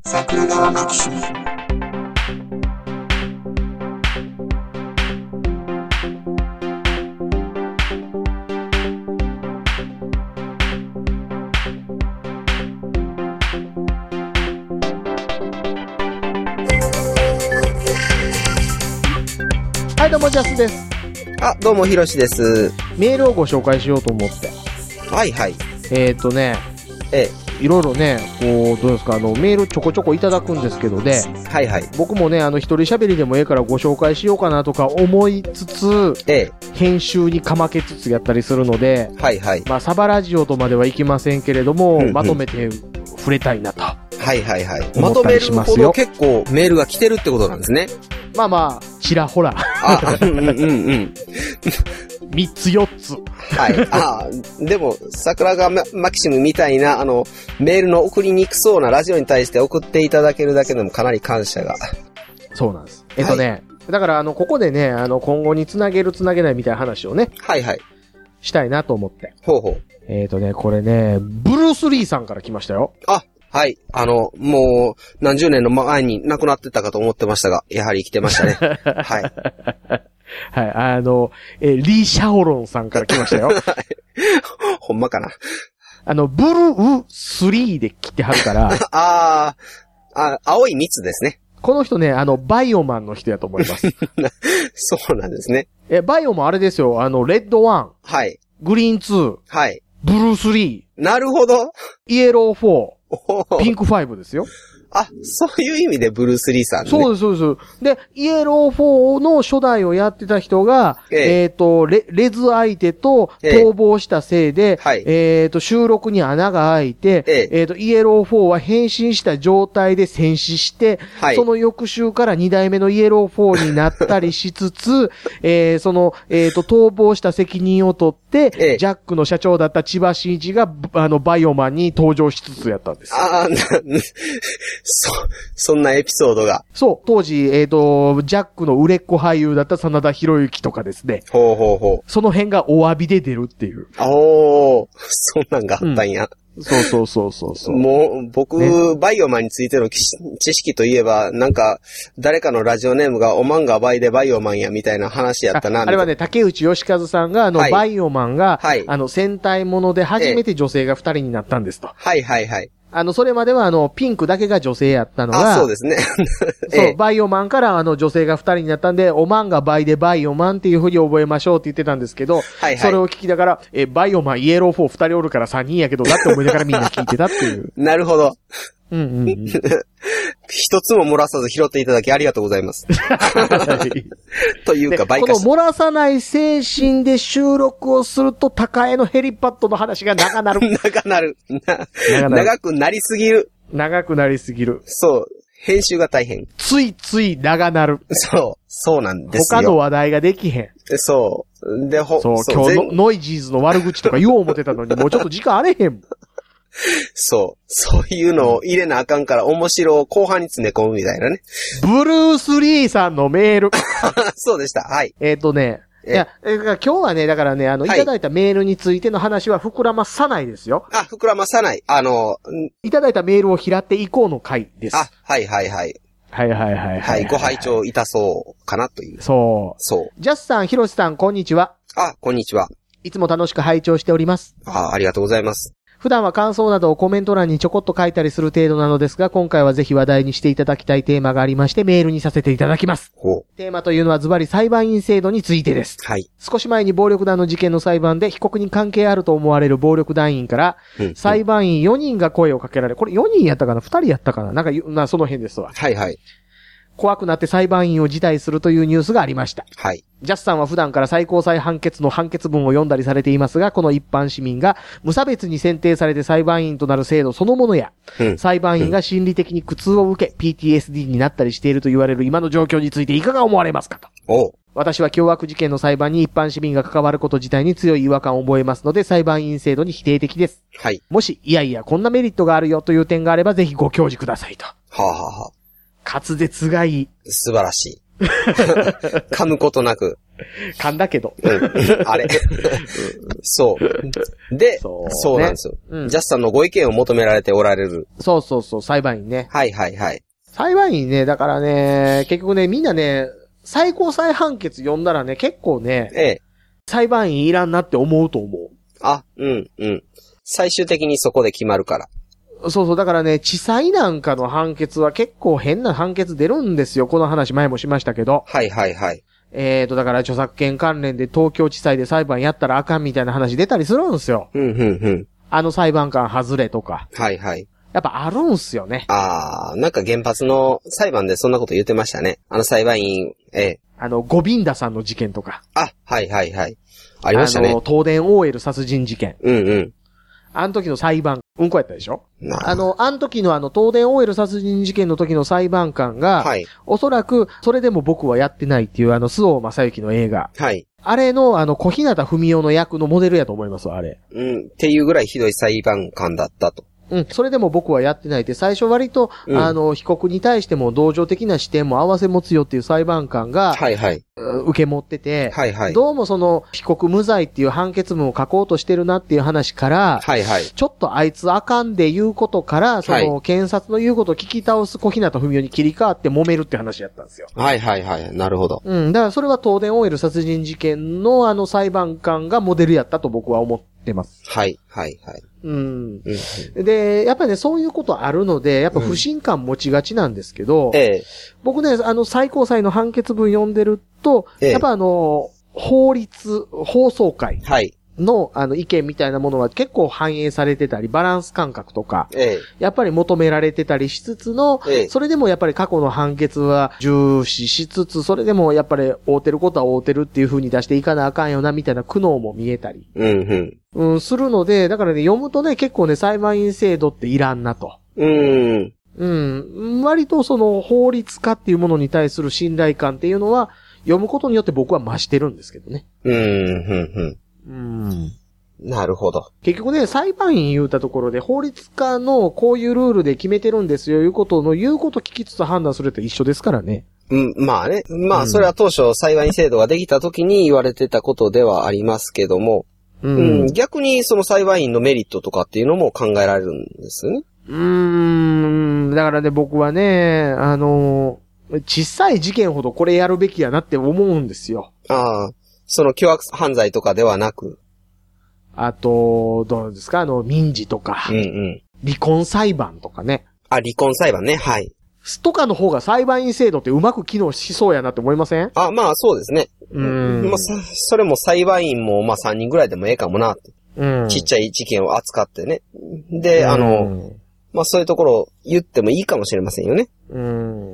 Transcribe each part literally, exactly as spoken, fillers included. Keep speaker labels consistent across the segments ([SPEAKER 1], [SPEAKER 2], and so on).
[SPEAKER 1] 桜川マキシム。
[SPEAKER 2] はい、どうもジャスです。
[SPEAKER 3] あ、どうもひろしです。
[SPEAKER 2] メールをご紹介しようと思って。
[SPEAKER 3] はいはい。
[SPEAKER 2] えーとね、
[SPEAKER 3] え
[SPEAKER 2] え、いろいろね、こう、どうですか、あの、メールちょこちょこいただくんですけどで、
[SPEAKER 3] はいはい。
[SPEAKER 2] 僕もね、あの、一人喋りでもええからご紹介しようかなとか思いつつ、
[SPEAKER 3] ええ、
[SPEAKER 2] 編集にかまけつつやったりするので、
[SPEAKER 3] はいはい。
[SPEAKER 2] まあ、サバラジオとまではいきませんけれども、
[SPEAKER 3] うんうん、
[SPEAKER 2] まとめて触れたいなと。
[SPEAKER 3] はいはいはい。まとめるほど結構メールが来てるってことなんですね。
[SPEAKER 2] まあまあ、ちらほら。
[SPEAKER 3] あ、うんうんうん。
[SPEAKER 2] 三つ四つ。
[SPEAKER 3] はい。あでも、桜川マキシムみたいな、あの、メールの送りにくそうなラジオに対して送っていただけるだけでもかなり感謝が。
[SPEAKER 2] そうなんです。えっとね、はい、だからあの、ここでね、あの、今後につなげるつなげないみたいな話をね。
[SPEAKER 3] はいはい。
[SPEAKER 2] したいなと思って。
[SPEAKER 3] ほうほう。
[SPEAKER 2] えっとね、これね、ブルース・リーさんから来ましたよ。
[SPEAKER 3] あ、はい。あの、もう、何十年の前に亡くなってたかと思ってましたが、やはり生きてましたね。はい。
[SPEAKER 2] はい、あの、え、リー・シャオロンさんから来ましたよ。
[SPEAKER 3] ほんまかな。
[SPEAKER 2] あの、ブルースリーで来てはるから。
[SPEAKER 3] あー、あ、青い蜜ですね。
[SPEAKER 2] この人ね、あの、バイオマンの人やと思います。
[SPEAKER 3] そうなんですね。
[SPEAKER 2] え、バイオもあれですよ、あの、レッドワン。
[SPEAKER 3] はい。
[SPEAKER 2] グリーンツー。
[SPEAKER 3] はい。
[SPEAKER 2] ブルースリー。
[SPEAKER 3] なるほど。
[SPEAKER 2] イエローフォー。ピンクファイブですよ。
[SPEAKER 3] あ、そういう意味でブルース・リーさんね。
[SPEAKER 2] そうです、そうです。で、イエローフォーの初代をやってた人が、えっ、えー、とレ、レズ相手と逃亡したせいで、えっ、えー、と、収録に穴が開いて、えっ、えー、と、イエローフォーは変身した状態で戦死して、はい、その翌週からに代目のイエローフォーになったりしつつ、えー、その、えっ、ー、と、逃亡した責任を取って、ええ、ジャックの社長だった千葉真一が、あの、バイオマンに登場しつつやったんです。
[SPEAKER 3] ああ、そ、そんなエピソードが。
[SPEAKER 2] そう、当時、えっ、ー、と、ジャックの売れっ子俳優だった真田広之とかですね。
[SPEAKER 3] ほうほうほう。
[SPEAKER 2] その辺がお詫びで出るっていう。
[SPEAKER 3] おー、そんなんがあったんや。
[SPEAKER 2] うん、そうそうそうそうそう。
[SPEAKER 3] もう、僕、ね、バイオマンについての知識といえば、なんか、誰かのラジオネームがおまんが倍でバイオマンやみたいな話やったな。
[SPEAKER 2] あ, あれはね、竹内義和さんが、あの、はい、バイオマンが、はい、あの、戦隊もので初めて女性が二人になったんですと。
[SPEAKER 3] はいはいはい。
[SPEAKER 2] あの、それまではあの、ピンクだけが女性やったのが、
[SPEAKER 3] あ、そうですね。
[SPEAKER 2] そう、バイオマンからあの、女性が二人になったんで、おまんが倍でバイオマンっていう風に覚えましょうって言ってたんですけど、はいはい、それを聞きながら、え、バイオマン、イエローフォー二人おるから三人やけどなって思いながらみんな聞いてたっていう。
[SPEAKER 3] なるほど。
[SPEAKER 2] うんうんうん。
[SPEAKER 3] 一つも漏らさず拾っていただきありがとうございます。というか、バイカシ。
[SPEAKER 2] この漏らさない精神で収録をすると、高江のヘリパッドの話が長なる。
[SPEAKER 3] 長なる。長なる。長くなりすぎる。
[SPEAKER 2] 長くなりすぎる。
[SPEAKER 3] そう。編集が大変。
[SPEAKER 2] ついつい長なる。
[SPEAKER 3] そう。そうなんですよ。
[SPEAKER 2] 他の話題ができへん。
[SPEAKER 3] そう。で、ほ、
[SPEAKER 2] そう、今日のノイジーズの悪口とか言おう思ってたのに、もうちょっと時間あれへん。
[SPEAKER 3] そう。そういうのを入れなあかんから面白を後半に詰め込むみたいなね。
[SPEAKER 2] ブルース・リーさんのメール。
[SPEAKER 3] そうでした。はい。
[SPEAKER 2] えっとね。いや、今日はね、だからね、あの、はい、いただいたメールについての話は膨らまさないですよ。
[SPEAKER 3] あ、膨らまさない。あの、
[SPEAKER 2] いただいたメールを拾っていこうの回です。
[SPEAKER 3] あ、はいはいはい。
[SPEAKER 2] はいはいはいはい、はい。
[SPEAKER 3] はい、ご拝聴いたそうかなという。
[SPEAKER 2] そう。
[SPEAKER 3] そう。
[SPEAKER 2] ジャスさん、ヒロシさん、こんにちは。
[SPEAKER 3] あ、こんにちは。
[SPEAKER 2] いつも楽しく拝聴しております。
[SPEAKER 3] あ、ありがとうございます。
[SPEAKER 2] 普段は感想などをコメント欄にちょこっと書いたりする程度なのですが、今回はぜひ話題にしていただきたいテーマがありましてメールにさせていただきます。
[SPEAKER 3] ほう。
[SPEAKER 2] テーマというのはズバリ裁判員制度についてです。
[SPEAKER 3] はい。
[SPEAKER 2] 少し前に暴力団の事件の裁判で被告に関係あると思われる暴力団員から、うん、裁判員よにんが声をかけられ、これよにんやったかな ?ふたりやったかななんか、まあ、その辺ですわ。
[SPEAKER 3] はいはい。
[SPEAKER 2] 怖くなって裁判員を辞退するというニュースがありました。
[SPEAKER 3] はい。
[SPEAKER 2] ジャスさんは普段から最高裁判決の判決文を読んだりされていますが、この一般市民が無差別に選定されて裁判員となる制度そのものや、うん、裁判員が心理的に苦痛を受け、ピーティーエスディー になったりしていると言われる今の状況についていかが思われますかと。
[SPEAKER 3] おう。
[SPEAKER 2] 私は凶悪事件の裁判に一般市民が関わること自体に強い違和感を覚えますので、裁判員制度に否定的です。
[SPEAKER 3] はい。
[SPEAKER 2] もし、いやいや、こんなメリットがあるよという点があれば、ぜひご教示くださいと。
[SPEAKER 3] はあ、はあはあ、
[SPEAKER 2] 滑舌がいい。
[SPEAKER 3] 素晴らしい。 噛むことなく。
[SPEAKER 2] 噛んだけど。
[SPEAKER 3] うん、あれ。そう。で、そう、ね、そうなんですよ、うん。ジャスさんのご意見を求められておられる。
[SPEAKER 2] そうそうそう、裁判員ね。
[SPEAKER 3] はいはいはい。
[SPEAKER 2] 裁判員ね、だからね、結局ね、みんなね、最高裁判決読んだらね、結構ね、ええ、裁判員いらんなって思うと思う。
[SPEAKER 3] あ、うんうん。最終的にそこで決まるから。
[SPEAKER 2] そうそう、だからね、地裁なんかの判決は結構変な判決出るんですよ。この話前もしましたけど。
[SPEAKER 3] はいはいはい。
[SPEAKER 2] えーと、だから著作権関連で東京地裁で裁判やったらあかんみたいな話出たりするんですよ。
[SPEAKER 3] うんうんうん。
[SPEAKER 2] あの裁判官外れとか。
[SPEAKER 3] はいはい。
[SPEAKER 2] やっぱあるんすよね。
[SPEAKER 3] あー、なんか原発の裁判でそんなこと言ってましたね。あの裁判員、ええ。
[SPEAKER 2] あの、ゴビンダさんの事件とか。
[SPEAKER 3] あ、はいはいはい。ありましたね。あの、
[SPEAKER 2] 東電 オーエル 殺人事件。
[SPEAKER 3] うんうん。
[SPEAKER 2] あの時の裁判、うんこやったでしょ？あの、あの時のあの、東電 オーエル 殺人事件の時の裁判官が、はい。おそらく、それでも僕はやってないっていうあの、周防正幸の映画。はい。あれの、あの、小日向文世の役のモデルやと思います、あれ。
[SPEAKER 3] うん。っていうぐらいひどい裁判官だったと。
[SPEAKER 2] うん。それでも僕はやってないって、最初割と、うん、あの、被告に対しても同情的な視点も合わせ持つよっていう裁判官が、はいはい。受け持ってて、はいはい。どうもその、被告無罪っていう判決文を書こうとしてるなっていう話から、はいはい。ちょっとあいつあかんで言うことから、その、検察の言うことを聞き倒す小日向文世に切り替わって揉めるって話やったんですよ。
[SPEAKER 3] はいはいはい。なるほど。
[SPEAKER 2] うん。だからそれは東電 オーエル 殺人事件のあの裁判官がモデルやったと僕は思ってます。
[SPEAKER 3] はいはいはい。
[SPEAKER 2] うん。うん、で、やっぱりね、そういうことあるので、やっぱ不信感持ちがちなんですけど、うん、ええ、僕ね、あの、最高裁の判決文読んでると、ええ、やっぱあの、法律、放送会。はい。の、あの、意見みたいなものは結構反映されてたり、バランス感覚とか、ええ、やっぱり求められてたりしつつの、ええ、それでもやっぱり過去の判決は重視しつつ、それでもやっぱり追うてることは追うてるっていう風に出していかなあかんよな、みたいな苦悩も見えたり、うんうん、するので、だからね、読むとね、結構ね、裁判員制度っていらんなと。うん。うん。割とその法律家っていうものに対する信頼感っていうのは、読むことによって僕は増してるんですけどね。うん、うん、うん。
[SPEAKER 3] うん。なるほど。
[SPEAKER 2] 結局ね、裁判員言うたところで、法律家のこういうルールで決めてるんですよ、いうことの言うこと聞きつつ判断するって一緒ですからね。
[SPEAKER 3] うん、まあね。まあ、それは当初裁判員制度ができた時に言われてたことではありますけども、うん、うん、逆にその裁判員のメリットとかっていうのも考えられるんですよね。
[SPEAKER 2] うーん、だからね、僕はね、あの、小さい事件ほどこれやるべきやなって思うんですよ。
[SPEAKER 3] ああ。その凶悪犯罪とかではなく。
[SPEAKER 2] あと、どうですかあの、民事とか。うんうん。離婚裁判とかね。
[SPEAKER 3] あ、離婚裁判ね。はい。
[SPEAKER 2] とかの方が裁判員制度ってうまく機能しそうやなって思いません？
[SPEAKER 3] あ、まあそうですね。うん。まあ、それも裁判員もまあさんにんぐらいでもええかもなって。うん。ちっちゃい事件を扱ってね。で、あの、まあそういうところを言ってもいいかもしれませんよね。うん。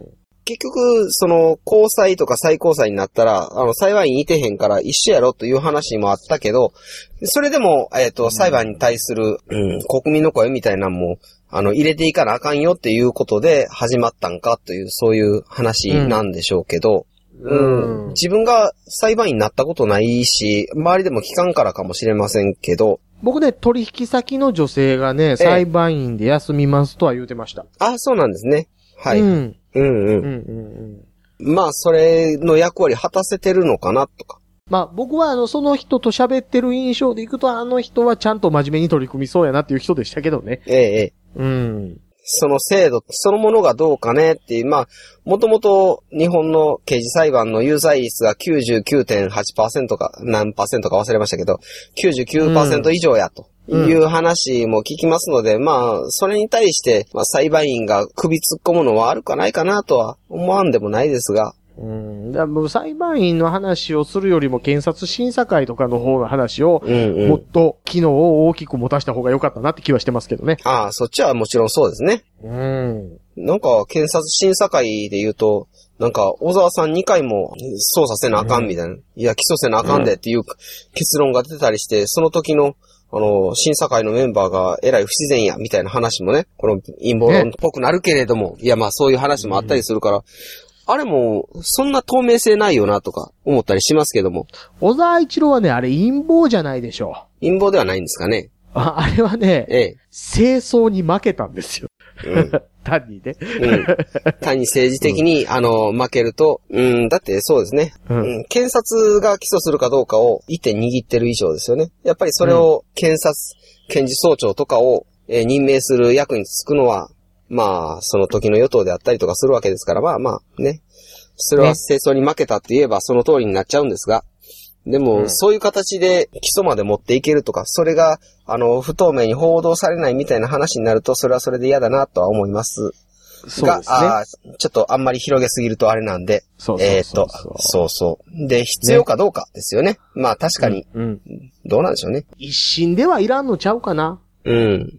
[SPEAKER 3] 結局、その、高裁とか最高裁になったら、あの、裁判員いてへんから一緒やろという話もあったけど、それでも、えっと、裁判に対する、うん、国民の声みたいなのも、あの、入れていかなあかんよっていうことで始まったんかという、そういう話なんでしょうけど、うん、うん、自分が裁判員になったことないし、周りでも聞かんからかもしれませんけど、
[SPEAKER 2] 僕ね、取引先の女性がね、裁判員で休みますとは言うてました。
[SPEAKER 3] あ、そうなんですね。はい。うん。うんうん。うんうんうん。まあ、それの役割果たせてるのかなとか。
[SPEAKER 2] まあ、僕はあの、その人と喋ってる印象でいくと、あの人はちゃんと真面目に取り組みそうやなっていう人でしたけどね。ええ、ええ。うん。
[SPEAKER 3] その制度そのものがどうかねっていう、まあ、もともと日本の刑事裁判の有罪率が きゅうじゅうきゅうてんはちパーセント か何パーセントか忘れましたけど、きゅうじゅうきゅうパーセント 以上やと。いう話も聞きますので、うん、まあ、それに対して、まあ、裁判員が首突っ込むのはあるかないかなとは思わんでもないですが。
[SPEAKER 2] うん。だから裁判員の話をするよりも検察審査会とかの方の話を、もっと機能を大きく持たした方が良かったなって気はしてますけどね。
[SPEAKER 3] ああ、そっちはもちろんそうですね。うん。なんか、検察審査会で言うと、なんか、小沢さんにかいも捜査せなあかんみたいな。うん、いや、起訴せなあかんでっていう結論が出たりして、その時の、あの、審査会のメンバーがえらい不自然や、みたいな話もね、この陰謀論っぽくなるけれども、ね、いや、まあそういう話もあったりするから、うん、あれも、そんな透明性ないよな、とか思ったりしますけども。
[SPEAKER 2] 小沢一郎はね、あれ陰謀じゃないでしょう。
[SPEAKER 3] 陰謀ではないんですかね。
[SPEAKER 2] あ, あれはね、ええ、清掃に負けたんですよ。
[SPEAKER 3] うん、
[SPEAKER 2] 単にね。
[SPEAKER 3] うん。単に政治的に、うん、あの、負けると、うん、だってそうですね、うんうん。検察が起訴するかどうかを一手握ってる以上ですよね。やっぱりそれを検察、検事総長とかを、えー、任命する役に就くのは、まあ、その時の与党であったりとかするわけですから、まあまあ、ね。それは政争に負けたって言えばその通りになっちゃうんですが、でも、うん、そういう形で起訴まで持っていけるとか、それが、あの、不透明に報道されないみたいな話になると、それはそれで嫌だなとは思います。
[SPEAKER 2] そうですね。
[SPEAKER 3] あちょっとあんまり広げすぎるとあれなんで。
[SPEAKER 2] そうそうそうそう。
[SPEAKER 3] えー、っと、そうそう。で、必要かどうかですよね。ねまあ確かに、うんうん。どうなんでしょうね。
[SPEAKER 2] 一審ではいらんのちゃうかな。
[SPEAKER 3] うん。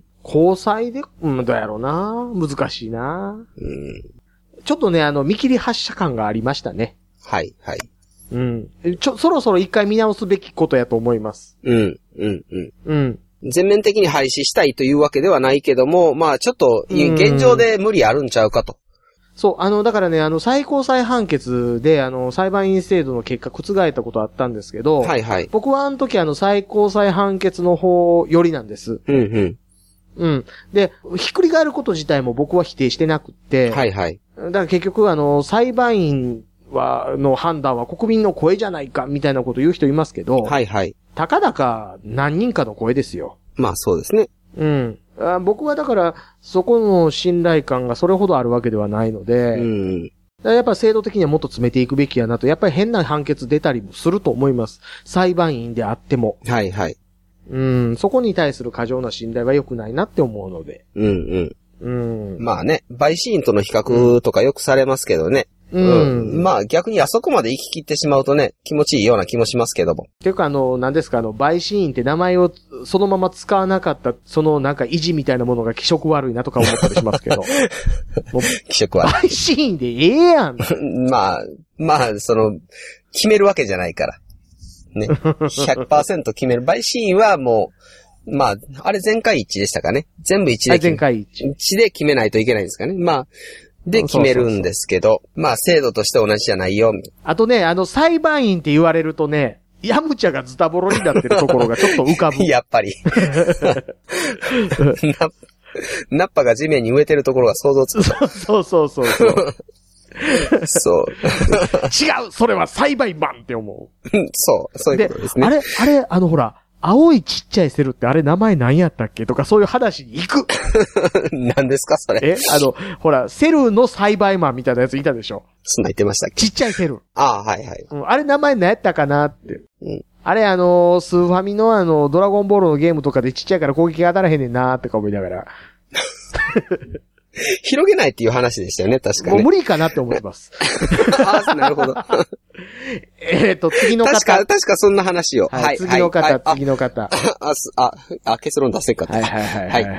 [SPEAKER 2] 高裁で、うん、どうやろうな。難しいな。
[SPEAKER 3] うん。
[SPEAKER 2] ちょっとね、あの、見切り発車感がありましたね。
[SPEAKER 3] はい、はい。
[SPEAKER 2] うん。ちょ、そろそろ一回見直すべきことやと思います。
[SPEAKER 3] うん、うん、うん。
[SPEAKER 2] うん。
[SPEAKER 3] 全面的に廃止したいというわけではないけども、まあちょっと、現状で無理あるんちゃうかと。
[SPEAKER 2] そう、あの、だからね、あの、最高裁判決で、あの、裁判員制度の結果覆ったことあったんですけど、
[SPEAKER 3] はいはい。
[SPEAKER 2] 僕はあの時あの、最高裁判決の方よりなんです。
[SPEAKER 3] うんうん。
[SPEAKER 2] うん。で、ひっくり返ること自体も僕は否定してなくって、
[SPEAKER 3] はいはい。
[SPEAKER 2] だから結局あの、裁判員は、の判断は国民の声じゃないか、みたいなこと言う人いますけど、
[SPEAKER 3] はいはい。
[SPEAKER 2] たかだか何人かの声ですよ。
[SPEAKER 3] まあそうですね。
[SPEAKER 2] うん。あ僕はだから、そこの信頼感がそれほどあるわけではないので、
[SPEAKER 3] うん。
[SPEAKER 2] だからやっぱ制度的にはもっと詰めていくべきやなと、やっぱり変な判決出たりもすると思います。裁判員であっても。
[SPEAKER 3] はいはい。
[SPEAKER 2] うん、そこに対する過剰な信頼は良くないなって思うので。
[SPEAKER 3] うん
[SPEAKER 2] うん。
[SPEAKER 3] うん。まあね、陪審員との比較とかよくされますけどね。
[SPEAKER 2] うん。
[SPEAKER 3] うん、まあ逆にあそこまで行き切ってしまうとね、気持ちいいような気もしますけども。
[SPEAKER 2] ていうかあの、何ですか、あの、陪審員って名前をそのまま使わなかった、そのなんか意地みたいなものが気色悪いなとか思ったりしますけど。
[SPEAKER 3] 気色悪い。
[SPEAKER 2] 陪審員でええやん。
[SPEAKER 3] まあ、まあ、その、決めるわけじゃないから。ね。ひゃくパーセント 決める。陪審員はもう、まあ、あれ全会一致でしたかね。全部一致で決め、
[SPEAKER 2] 全会一致。
[SPEAKER 3] 一致で決めないといけないんですかね。まあ、で決めるんですけど、そうそうそう、まあ制度として同じじゃないよ。
[SPEAKER 2] あとね、あの裁判員って言われるとね、ヤムチャがズタボロになってるところがちょっと浮かぶ。
[SPEAKER 3] やっぱり。ナッパが地面に植えてるところが想像つく。
[SPEAKER 2] そうそうそうそう。
[SPEAKER 3] そう。
[SPEAKER 2] 違うそれは裁判マンって思う。
[SPEAKER 3] そう、そういうことですね。
[SPEAKER 2] あれ、あれ、あのほら、青いちっちゃいセルってあれ名前何やったっけとかそういう話に行く。
[SPEAKER 3] 何ですかそれ。
[SPEAKER 2] えあの、ほら、セルの栽培マンみたいなやついたでしょ。
[SPEAKER 3] そんな言ってましたっけ。
[SPEAKER 2] ちっちゃいセル。
[SPEAKER 3] ああ、はいはい、
[SPEAKER 2] うん。あれ名前何やったかなって。
[SPEAKER 3] うん。
[SPEAKER 2] あれあの、スーファミのあの、ドラゴンボールのゲームとかでちっちゃいから攻撃が当たらへんねんなーってか思いながら。
[SPEAKER 3] 広げないっていう話でしたよね、確かに、ね。
[SPEAKER 2] もう無理かなって思います。
[SPEAKER 3] ああ、なるほど。
[SPEAKER 2] えっと、次の方。
[SPEAKER 3] 確か、確かそんな話を。
[SPEAKER 2] はい。はい、次の方、はい、次の方。
[SPEAKER 3] あ、あ、あ、結論出せんかった。
[SPEAKER 2] はいはいはいはいはい、はい。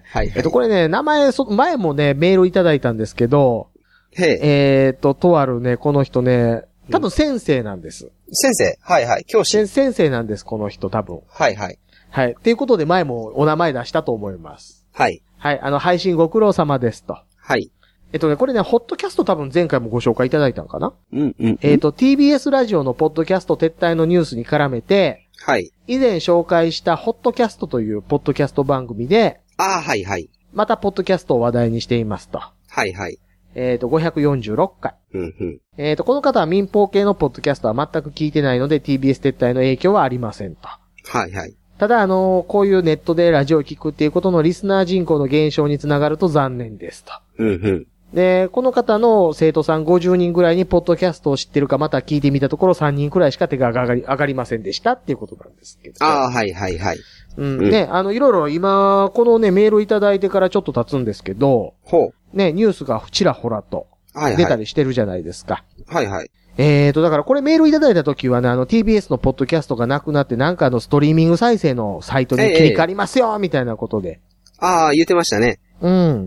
[SPEAKER 2] はい。
[SPEAKER 3] え
[SPEAKER 2] っと、これね、名前、そ、前もね、メールいただいたんですけど、
[SPEAKER 3] へ
[SPEAKER 2] えっと、とあるね、この人ね、多分先生なんです。
[SPEAKER 3] 先生はいはい。教師。
[SPEAKER 2] 先生なんです、この人多分。
[SPEAKER 3] はいはい。
[SPEAKER 2] はい。っていうことで前もお名前出したと思います。
[SPEAKER 3] はい。
[SPEAKER 2] はい。あの、配信ご苦労様ですと。
[SPEAKER 3] はい。
[SPEAKER 2] えっとね、これね、ホットキャスト多分前回もご紹介いただいたのかな？
[SPEAKER 3] うんうん、うん。
[SPEAKER 2] えっと、ティービーエス ラジオのポッドキャスト撤退のニュースに絡めて、
[SPEAKER 3] はい。
[SPEAKER 2] 以前紹介したホットキャストというポッドキャスト番組で、
[SPEAKER 3] ああ、はいはい。
[SPEAKER 2] またポッドキャストを話題にしていますと。
[SPEAKER 3] はいはい。
[SPEAKER 2] えっと、ごひゃくよんじゅうろっかい。
[SPEAKER 3] うんうん。
[SPEAKER 2] えっと、この方は民放系のポッドキャストは全く聞いてないので ティービーエス 撤退の影響はありませんと。
[SPEAKER 3] はいはい。
[SPEAKER 2] ただ、あの、こういうネットでラジオを聞くっていうことのリスナー人口の減少につながると残念ですと。
[SPEAKER 3] うんうん。
[SPEAKER 2] で、この方の生徒さんごじゅうにんぐらいにポッドキャストを知ってるかまた聞いてみたところさんにんくらいしか手が上がり、上がりませんでしたっていうことなんですけど。
[SPEAKER 3] ああ、はいはいはい。
[SPEAKER 2] うん。ね、あの、いろいろ今、このね、メールいただいてからちょっと経つんですけど、
[SPEAKER 3] ほう。
[SPEAKER 2] ね、ニュースがちらほらと出たりしてるじゃないですか。
[SPEAKER 3] はいはい。
[SPEAKER 2] えーと、だからこれメールいただいた時はね、あの ティービーエス のポッドキャストがなくなってなんかあのストリーミング再生のサイトに切り替わりますよ、みたいなことで。
[SPEAKER 3] ああ、言ってましたね。
[SPEAKER 2] うん。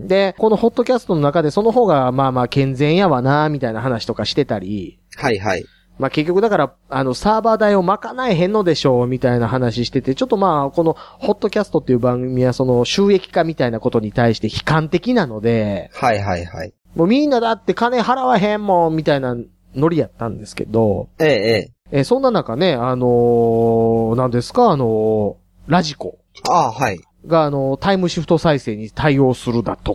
[SPEAKER 2] で、このホットキャストの中でその方がまあまあ健全やわな、みたいな話とかしてたり。
[SPEAKER 3] はいはい。
[SPEAKER 2] まあ結局だから、あのサーバー代を賄えへんのでしょう、みたいな話してて、ちょっとまあこのホットキャストっていう番組はその収益化みたいなことに対して悲観的なので。
[SPEAKER 3] はいはいはい。
[SPEAKER 2] もうみんなだって金払わへんもん、みたいなノリやったんですけど。
[SPEAKER 3] ええ、ええ。
[SPEAKER 2] えー、そんな中ね、あのー、何ですか、あのー、ラジコ。
[SPEAKER 3] ああ、はい。
[SPEAKER 2] が、あのー、タイムシフト再生に対応するだとか。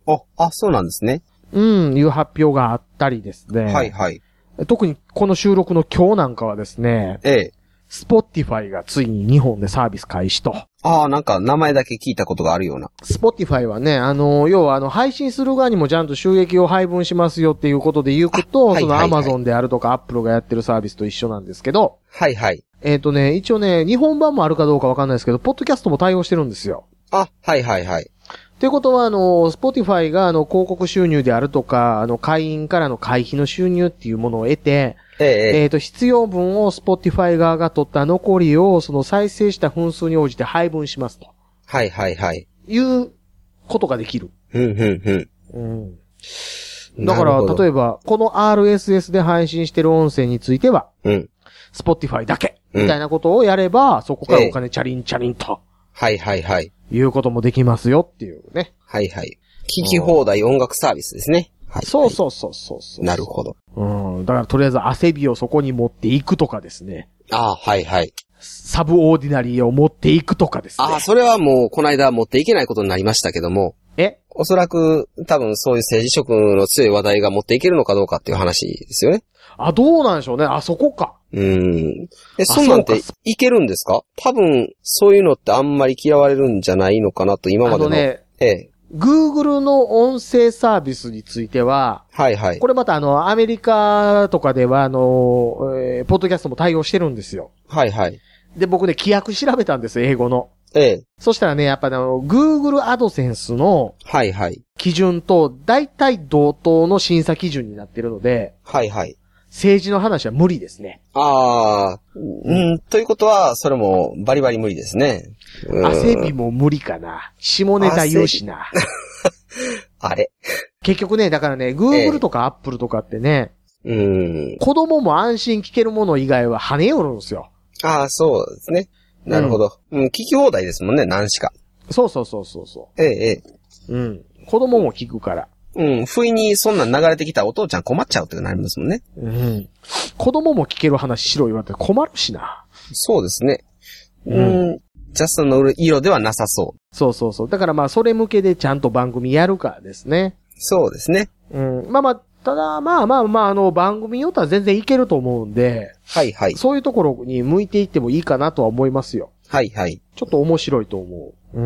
[SPEAKER 3] あ、あ、そうなんですね。
[SPEAKER 2] うん、いう発表があったりですね。
[SPEAKER 3] はいはい。
[SPEAKER 2] 特にこの収録の今日なんかはですね。
[SPEAKER 3] ええ。
[SPEAKER 2] Spotify がついに日本でサービス開始と。
[SPEAKER 3] ああ、なんか名前だけ聞いたことがあるような。
[SPEAKER 2] Spotify はね、あの、要はあの、配信する側にもちゃんと収益を配分しますよっていうことで言うと、はいはいはい、その Amazon であるとか Apple がやってるサービスと一緒なんですけど。
[SPEAKER 3] はいはい。
[SPEAKER 2] えっ、ー、とね、一応ね、日本版もあるかどうかわかんないですけど、ポッドキャストも対応してるんですよ。
[SPEAKER 3] あ、はいはいはい。
[SPEAKER 2] ということは、あの、Spotify があの、広告収入であるとか、あの、会員からの会費の収入っていうものを得て、えええー、と、必要分を Spotify 側が取った残りを、その再生した分数に応じて配分しますと。
[SPEAKER 3] はいはいはい。
[SPEAKER 2] いうことができる。
[SPEAKER 3] うん、うん、うん。
[SPEAKER 2] うん。だから、例えば、この アールエスエス で配信してる音声については、うん。Spotify だけ、みたいなことをやれば、うん、そこからお金チャリンチャリンと。
[SPEAKER 3] はいはいはい。
[SPEAKER 2] いうこともできますよっていうね。
[SPEAKER 3] はいはい。聞き放題音楽サービスですね。はい、
[SPEAKER 2] そうそうそうそうそう。
[SPEAKER 3] なるほど。
[SPEAKER 2] うん。だからとりあえず汗火をそこに持っていくとかですね。
[SPEAKER 3] ああ、はいはい。
[SPEAKER 2] サブオーディナリーを持っていくとかですね。
[SPEAKER 3] ああ、それはもうこの間持っていけないことになりましたけども。
[SPEAKER 2] え
[SPEAKER 3] おそらく多分そういう政治色の強い話題が持っていけるのかどうかっていう話ですよね。
[SPEAKER 2] あ、どうなんでしょうね。あそこか。
[SPEAKER 3] うーん。え、そんなんていけるんですか？多分そういうのってあんまり嫌われるんじゃないのかなと今までの。あのね、ええ。
[SPEAKER 2] Google の音声サービスについては、
[SPEAKER 3] はいはい。
[SPEAKER 2] これまたあの、アメリカとかではあの、えー、ポッドキャストも対応してるんですよ。
[SPEAKER 3] はいはい。
[SPEAKER 2] で、僕ね、規約調べたんですよ、英語の。
[SPEAKER 3] ええ。
[SPEAKER 2] そしたらね、やっぱあの、Google AdSense の、はいはい。基準と、大体同等の審査基準になってるので、
[SPEAKER 3] はいはい。
[SPEAKER 2] 政治の話は無理ですね。
[SPEAKER 3] ああ、うん、ということは、それもバリバリ無理ですね。
[SPEAKER 2] 汗火も無理かな。下ネタ言うしな。
[SPEAKER 3] あれ
[SPEAKER 2] 結局ね、だからね、Google とか Apple とかってね、
[SPEAKER 3] ええ、うん、
[SPEAKER 2] 子供も安心聞けるもの以外は跳ねよるんですよ。
[SPEAKER 3] ああ、そうですね。なるほど。うん、うん、聞き放題ですもんね、何しか。
[SPEAKER 2] そうそうそうそうそう。
[SPEAKER 3] ええ、ええ。
[SPEAKER 2] うん。子供も聞くから。
[SPEAKER 3] うん、不意にそんなん流れてきたらお父ちゃん困っちゃうってなりますもんね。
[SPEAKER 2] うん。子供も聞ける話しろ言われて困るしな。
[SPEAKER 3] そうですね。うん。ジャストの色ではなさそう。
[SPEAKER 2] そうそうそう。だからまあ、それ向けでちゃんと番組やるかですね。
[SPEAKER 3] そうですね。
[SPEAKER 2] うん。まあまあ、ただまあまあまあ、あの、番組によっては全然いけると思うんで。
[SPEAKER 3] はいはい。
[SPEAKER 2] そういうところに向いていってもいいかなとは思いますよ。
[SPEAKER 3] はいはい。
[SPEAKER 2] ちょっと面白いと思う。うん。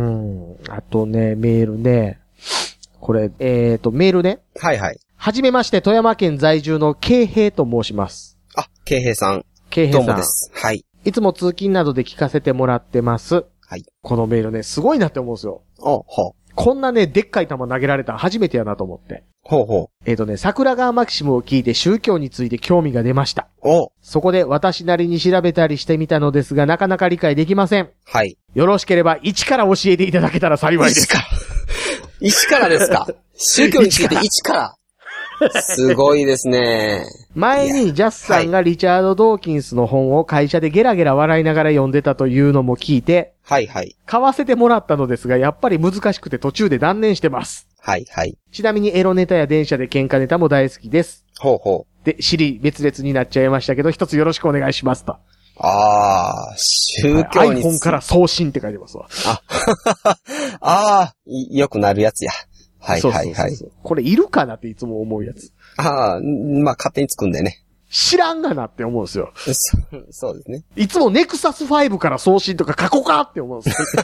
[SPEAKER 2] あとね、メールね。これ、えっと、メールね。
[SPEAKER 3] はいはい。
[SPEAKER 2] はじめまして、富山県在住の慶平と申します。
[SPEAKER 3] あ、慶平さん。
[SPEAKER 2] 慶平さん。
[SPEAKER 3] どうもです。はい。
[SPEAKER 2] いつも通勤などで聞かせてもらってます。
[SPEAKER 3] はい。
[SPEAKER 2] このメールね、すごいなって思うんですよ。
[SPEAKER 3] おほう。
[SPEAKER 2] こんなね、でっかい球投げられたの初めてやなと思って。
[SPEAKER 3] ほうほう。
[SPEAKER 2] えっとね、桜川マキシムを聞いて宗教について興味が出ました。
[SPEAKER 3] お。
[SPEAKER 2] そこで私なりに調べたりしてみたのですが、なかなか理解できません。
[SPEAKER 3] はい。
[SPEAKER 2] よろしければ一から教えていただけたら幸いです。
[SPEAKER 3] 一から。一からですか？宗教について一から。すごいですね。
[SPEAKER 2] 前にジャスさんがリチャード・ドーキンスの本を会社でゲラゲラ笑いながら読んでたというのも聞いて、
[SPEAKER 3] はいはい。
[SPEAKER 2] 買わせてもらったのですが、やっぱり難しくて途中で断念してます。
[SPEAKER 3] はいはい。
[SPEAKER 2] ちなみにエロネタや電車で喧嘩ネタも大好きです。
[SPEAKER 3] ほうほう。
[SPEAKER 2] で、尻滅裂になっちゃいましたけど、一つよろしくお願いしますと。
[SPEAKER 3] ああ、宗教に。
[SPEAKER 2] iPhone から送信って書いてますわ。
[SPEAKER 3] あ、ああ、よくなるやつや。はいはいはい。そうそうそうそう、
[SPEAKER 2] これいるかなっていつも思うやつ。
[SPEAKER 3] ああ、まあ勝手につくんだよね。
[SPEAKER 2] 知らんがなって思うんですよ。
[SPEAKER 3] そ, そうですね。
[SPEAKER 2] いつもネクサスファイブから送信とか過去かって思うんですよ。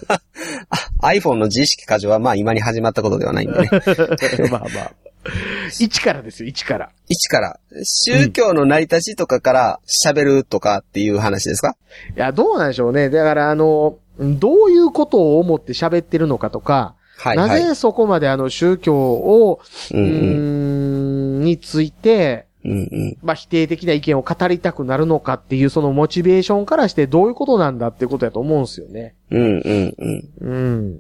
[SPEAKER 3] iPhone の自意識過剰はまあ今に始まったことではないんでね。
[SPEAKER 2] まあまあ。一からですよ、一から。
[SPEAKER 3] 一から。宗教の成り立ちとかから喋るとかっていう話ですか？
[SPEAKER 2] いや、どうなんでしょうね。だからあの、どういうことを思って喋ってるのかとか、はいはい、なぜそこまであの宗教を、うんうん、うーんについて、うんうん、まあ否定的な意見を語りたくなるのかっていうそのモチベーションからしてどういうことなんだっていうことだと思うんですよね。
[SPEAKER 3] うんうんうん。
[SPEAKER 2] うん。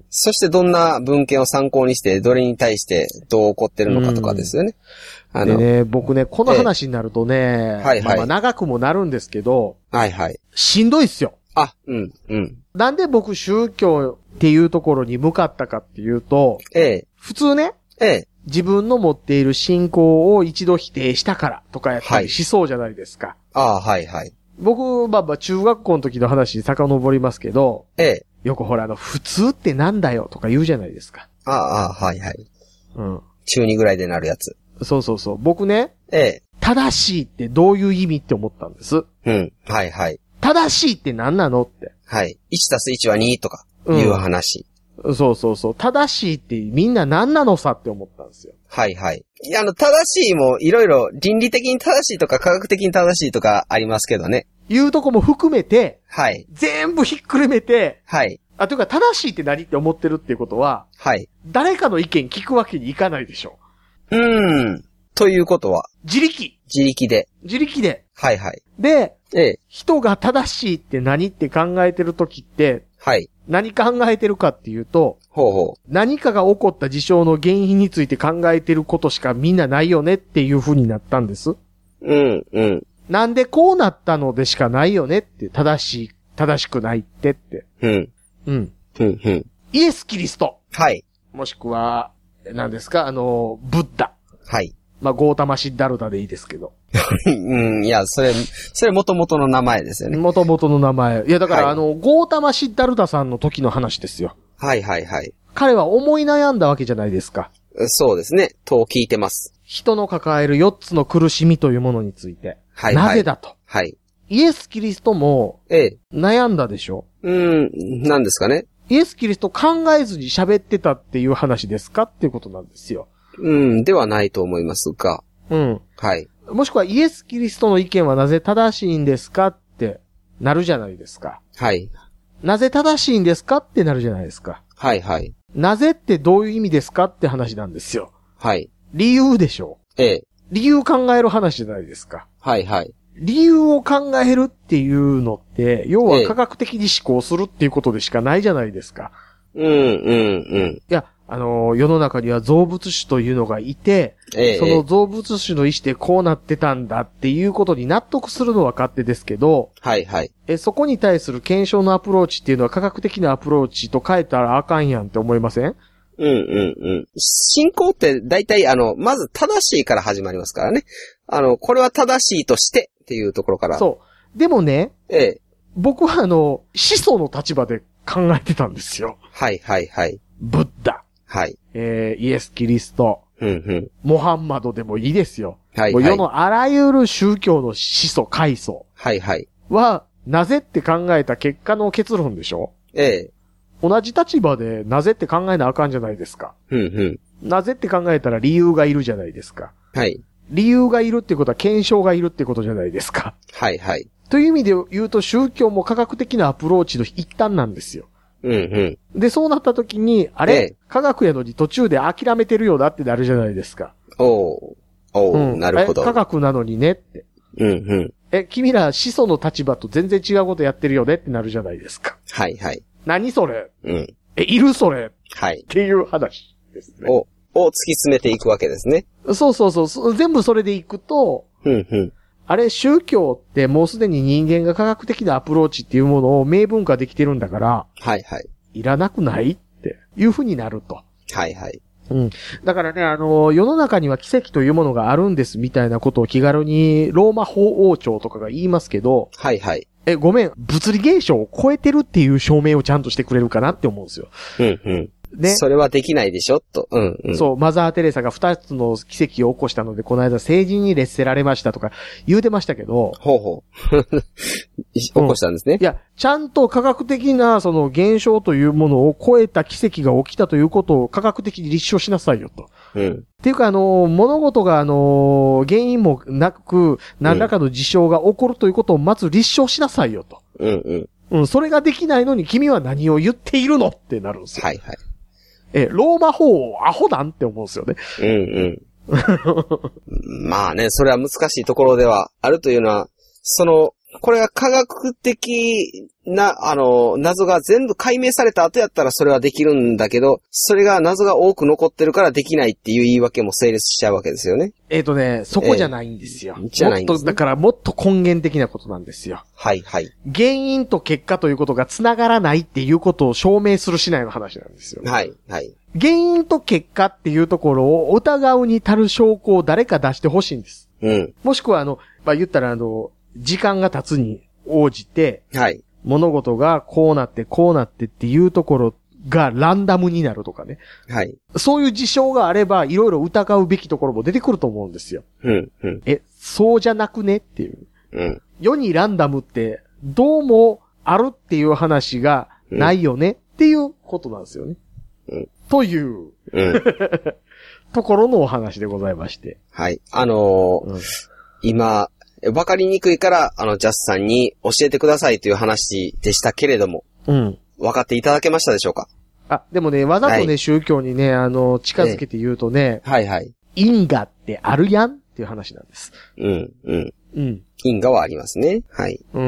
[SPEAKER 3] そしてどんな文献を参考にしてどれに対してどう起こってるのかとかですよね。
[SPEAKER 2] うん、あのでね、僕ね、この話になるとね、えー、はいはい、まあ、まあ長くもなるんですけど、
[SPEAKER 3] はいはい。
[SPEAKER 2] しんどいっすよ。
[SPEAKER 3] あ、うんうん。
[SPEAKER 2] なんで僕宗教っていうところに向かったかっていうと、
[SPEAKER 3] ええ、
[SPEAKER 2] 普通ね、
[SPEAKER 3] ええ、
[SPEAKER 2] 自分の持っている信仰を一度否定したからとかやったりしそうじゃないですか。
[SPEAKER 3] はい、ああ、はいはい。
[SPEAKER 2] 僕、まあまあ中学校の時の話に遡りますけど、
[SPEAKER 3] ええ、
[SPEAKER 2] よくほらあの、普通ってなんだよとか言うじゃないですか。
[SPEAKER 3] ああ、はいはい。
[SPEAKER 2] うん。
[SPEAKER 3] 中にぐらいでなるやつ。
[SPEAKER 2] そうそうそう。僕ね。
[SPEAKER 3] ええ。
[SPEAKER 2] 正しいってどういう意味って思ったんです。
[SPEAKER 3] うん。はいはい。
[SPEAKER 2] 正しいって何なのって。
[SPEAKER 3] はい。いちたすいちはにとかいう話、
[SPEAKER 2] うん。そうそうそう。正しいってみんな何なのさって思ったんですよ。
[SPEAKER 3] はいはい。いや、あの、正しいもいろいろ倫理的に正しいとか科学的に正しいとかありますけどね。
[SPEAKER 2] いうとこも含めて。
[SPEAKER 3] はい。
[SPEAKER 2] 全部ひっくるめて。
[SPEAKER 3] はい。
[SPEAKER 2] あ、というか正しいって何って思ってるっていうことは。
[SPEAKER 3] はい。
[SPEAKER 2] 誰かの意見聞くわけにいかないでしょ。
[SPEAKER 3] うーん。ということは
[SPEAKER 2] 自力。
[SPEAKER 3] 自力で。
[SPEAKER 2] 自力で。
[SPEAKER 3] はいはい。
[SPEAKER 2] で、
[SPEAKER 3] ええ、
[SPEAKER 2] 人が正しいって何って考えてるときって、
[SPEAKER 3] はい。
[SPEAKER 2] 何考えてるかっていうと、
[SPEAKER 3] ほうほう。
[SPEAKER 2] 何かが起こった事象の原因について考えてることしかみんなないよねっていう風になったんです。
[SPEAKER 3] うん、うん。
[SPEAKER 2] なんでこうなったのでしかないよねって、正しい、正しくないってって。
[SPEAKER 3] うん。
[SPEAKER 2] うん。
[SPEAKER 3] うん、うん。
[SPEAKER 2] イエス・キリスト。
[SPEAKER 3] はい。
[SPEAKER 2] もしくは、何ですか、あの、ブッダ。
[SPEAKER 3] はい。
[SPEAKER 2] まあ、ゴータマ・シッダルタでいいですけど。
[SPEAKER 3] うん、いや、それ、それ元々の名前ですよね。
[SPEAKER 2] 元々の名前。いや、だから、はい、あの、ゴータマ・シッダルタさんの時の話ですよ。
[SPEAKER 3] はいはいはい。
[SPEAKER 2] 彼は思い悩んだわけじゃないですか。
[SPEAKER 3] そうですね。と聞いてます。
[SPEAKER 2] 人の抱えるよっつの苦しみというものについて。はい、はい。なぜだと。
[SPEAKER 3] はい。
[SPEAKER 2] イエス・キリストも、ええ。悩んだでしょ。
[SPEAKER 3] うーん、何ですかね。
[SPEAKER 2] イエス・キリスト考えずに喋ってたっていう話ですかっていうことなんですよ。
[SPEAKER 3] うん、ではないと思いますが。
[SPEAKER 2] うん。
[SPEAKER 3] はい。
[SPEAKER 2] もしくはイエス・キリストの意見はなぜ正しいんですかってなるじゃないですか。
[SPEAKER 3] はい。
[SPEAKER 2] なぜ正しいんですかってなるじゃないですか。
[SPEAKER 3] はいはい。
[SPEAKER 2] なぜってどういう意味ですかって話なんですよ。
[SPEAKER 3] はい。
[SPEAKER 2] 理由でしょう。
[SPEAKER 3] ええ。
[SPEAKER 2] 理由考える話じゃないですか。
[SPEAKER 3] はいはい。
[SPEAKER 2] 理由を考えるっていうのって、要は科学的に思考するっていうことでしかないじゃないですか。
[SPEAKER 3] うんうんうん。
[SPEAKER 2] いや、あのー、世の中には造物主というのがいて、ええ、その造物主の意思でこうなってたんだっていうことに納得するのは勝手ですけど、
[SPEAKER 3] はいはい。
[SPEAKER 2] え、そこに対する検証のアプローチっていうのは科学的なアプローチと変えたらあかんやんって思いません？
[SPEAKER 3] うんうんうん。信仰って大体あの、まず正しいから始まりますからね。あの、これは正しいとしてっていうところから。そう。
[SPEAKER 2] でもね、
[SPEAKER 3] ええ。
[SPEAKER 2] 僕はあの、思想の立場で考えてたんですよ。
[SPEAKER 3] はいはいはい。
[SPEAKER 2] ブッダ。
[SPEAKER 3] はい。
[SPEAKER 2] えー、イエス・キリスト。
[SPEAKER 3] うんうん。
[SPEAKER 2] モハンマドでもいいですよ。
[SPEAKER 3] はいはい。
[SPEAKER 2] もう世のあらゆる宗教の始祖、開祖。
[SPEAKER 3] はいはい。
[SPEAKER 2] は、なぜって考えた結果の結論でしょ？
[SPEAKER 3] ええ。
[SPEAKER 2] 同じ立場でなぜって考えなあかんじゃないですか。
[SPEAKER 3] うんうん。
[SPEAKER 2] なぜって考えたら理由がいるじゃないですか。
[SPEAKER 3] はい。
[SPEAKER 2] 理由がいるってことは検証がいるってことじゃないですか。
[SPEAKER 3] はいはい。
[SPEAKER 2] という意味で言うと宗教も科学的なアプローチの一端なんですよ。
[SPEAKER 3] うんうん。
[SPEAKER 2] で、そうなった時に、あれ、ええ、科学やのに途中で諦めてるようだってなるじゃないですか。
[SPEAKER 3] おー。おー、うん、なるほど。
[SPEAKER 2] 科学なのにねって。
[SPEAKER 3] うんうん。
[SPEAKER 2] え、君ら始祖の立場と全然違うことやってるよねってなるじゃないですか。
[SPEAKER 3] はいはい。
[SPEAKER 2] 何それ？
[SPEAKER 3] うん。
[SPEAKER 2] え、いるそれ？
[SPEAKER 3] はい。
[SPEAKER 2] っていう話ですね。
[SPEAKER 3] お、を突き詰めていくわけですね。
[SPEAKER 2] そうそうそう。全部それでいくと、
[SPEAKER 3] うんうん。
[SPEAKER 2] あれ、宗教ってもうすでに人間が科学的なアプローチっていうものを明文化できてるんだから、
[SPEAKER 3] はいはい。
[SPEAKER 2] いらなくないっていうふうになると。
[SPEAKER 3] はいはい。
[SPEAKER 2] うん。だからね、あの、世の中には奇跡というものがあるんですみたいなことを気軽にローマ法王朝とかが言いますけど、
[SPEAKER 3] はいはい。
[SPEAKER 2] え、ごめん、物理現象を超えてるっていう証明をちゃんとしてくれるかなって思うんですよ。
[SPEAKER 3] うんうん。ね。それはできないでしょと。うんうん。そう、
[SPEAKER 2] マザー・テレサが二つの奇跡を起こしたので、この間成人に列せられましたとか言うてましたけど。
[SPEAKER 3] ほうほう。起こしたんですね、うん。
[SPEAKER 2] いや、ちゃんと科学的なその現象というものを超えた奇跡が起きたということを科学的に立証しなさいよと。
[SPEAKER 3] うん。
[SPEAKER 2] っていうか、あの、物事が、あの、原因もなく、何らかの事象が起こるということをまず立証しなさいよと。
[SPEAKER 3] うんうん。
[SPEAKER 2] うん、それができないのに君は何を言っているのってなるんですよ。
[SPEAKER 3] はいはい。
[SPEAKER 2] え、ローマ法王アホなんって思うんですよね。
[SPEAKER 3] うんうん。まあね、それは難しいところではあるというのは、その、これが科学的な、あの、謎が全部解明された後やったらそれはできるんだけど、それが謎が多く残ってるからできないっていう言い訳も成立しちゃうわけですよね。
[SPEAKER 2] えっとね、そこじゃないんですよ。
[SPEAKER 3] えー、じゃないんです、ね。
[SPEAKER 2] もっと、だからもっと根源的なことなんですよ。
[SPEAKER 3] はいはい。
[SPEAKER 2] 原因と結果ということが繋がらないっていうことを証明するしないの話なんですよ。
[SPEAKER 3] はいはい。
[SPEAKER 2] 原因と結果っていうところを疑うに足る証拠を誰か出してほしいんです。
[SPEAKER 3] うん。
[SPEAKER 2] もしくはあの、まあ、言ったらあの、時間が経つに応じて、
[SPEAKER 3] はい。
[SPEAKER 2] 物事がこうなってこうなってっていうところがランダムになるとかね。
[SPEAKER 3] はい。
[SPEAKER 2] そういう事象があれば、いろいろ疑うべきところも出てくると思うんですよ。
[SPEAKER 3] うん、うん。
[SPEAKER 2] え、そうじゃなくねっていう。
[SPEAKER 3] うん。
[SPEAKER 2] 世にランダムって、どうもあるっていう話がないよねっていうことなんですよね。うん。という、うん、ところのお話でございまして。
[SPEAKER 3] はい。あのーうん、今、わかりにくいから、あの、ジャスさんに教えてくださいという話でしたけれども。うん。分かっていただけましたでしょうか？
[SPEAKER 2] あ、でもね、わざとね、はい、宗教にね、あの、近づけて言うとね、
[SPEAKER 3] はいはい。
[SPEAKER 2] 因果ってあるやんっていう話なんです。
[SPEAKER 3] うん、うん。うん。因果はありますね。はい。
[SPEAKER 2] うん。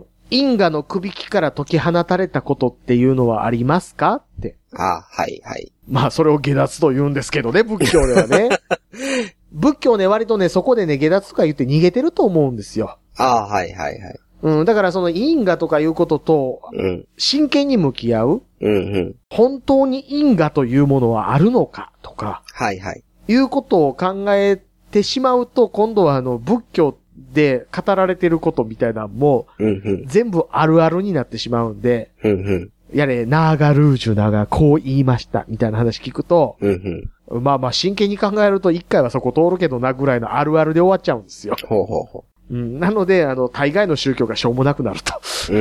[SPEAKER 2] 因果のくびきから解き放たれたことっていうのはありますかって。
[SPEAKER 3] ああ、はいはい。
[SPEAKER 2] まあ、それを下脱と言うんですけどね、仏教ではね。仏教ね、割とね、そこでね、下脱とか言って逃げてると思うんですよ。
[SPEAKER 3] ああ、はいはいはい。
[SPEAKER 2] うん、だからその因果とかいうことと、真剣に向き合う、うんうん、本当に因果というものはあるのかとか、
[SPEAKER 3] はいはい。
[SPEAKER 2] いうことを考えてしまうと、今度はあの、仏教で語られてることみたいなのも、うんうん、全部あるあるになってしまうんで、うんうん、やれ、ナーガルージュナがこう言いました、みたいな話聞くと、うんうん、まあまあ真剣に考えると一回はそこ通るけどなぐらいのあるあるで終わっちゃうんですよ。ほうほうほう。うん、なので、あの、大概の宗教がしょうもなくなると。うん。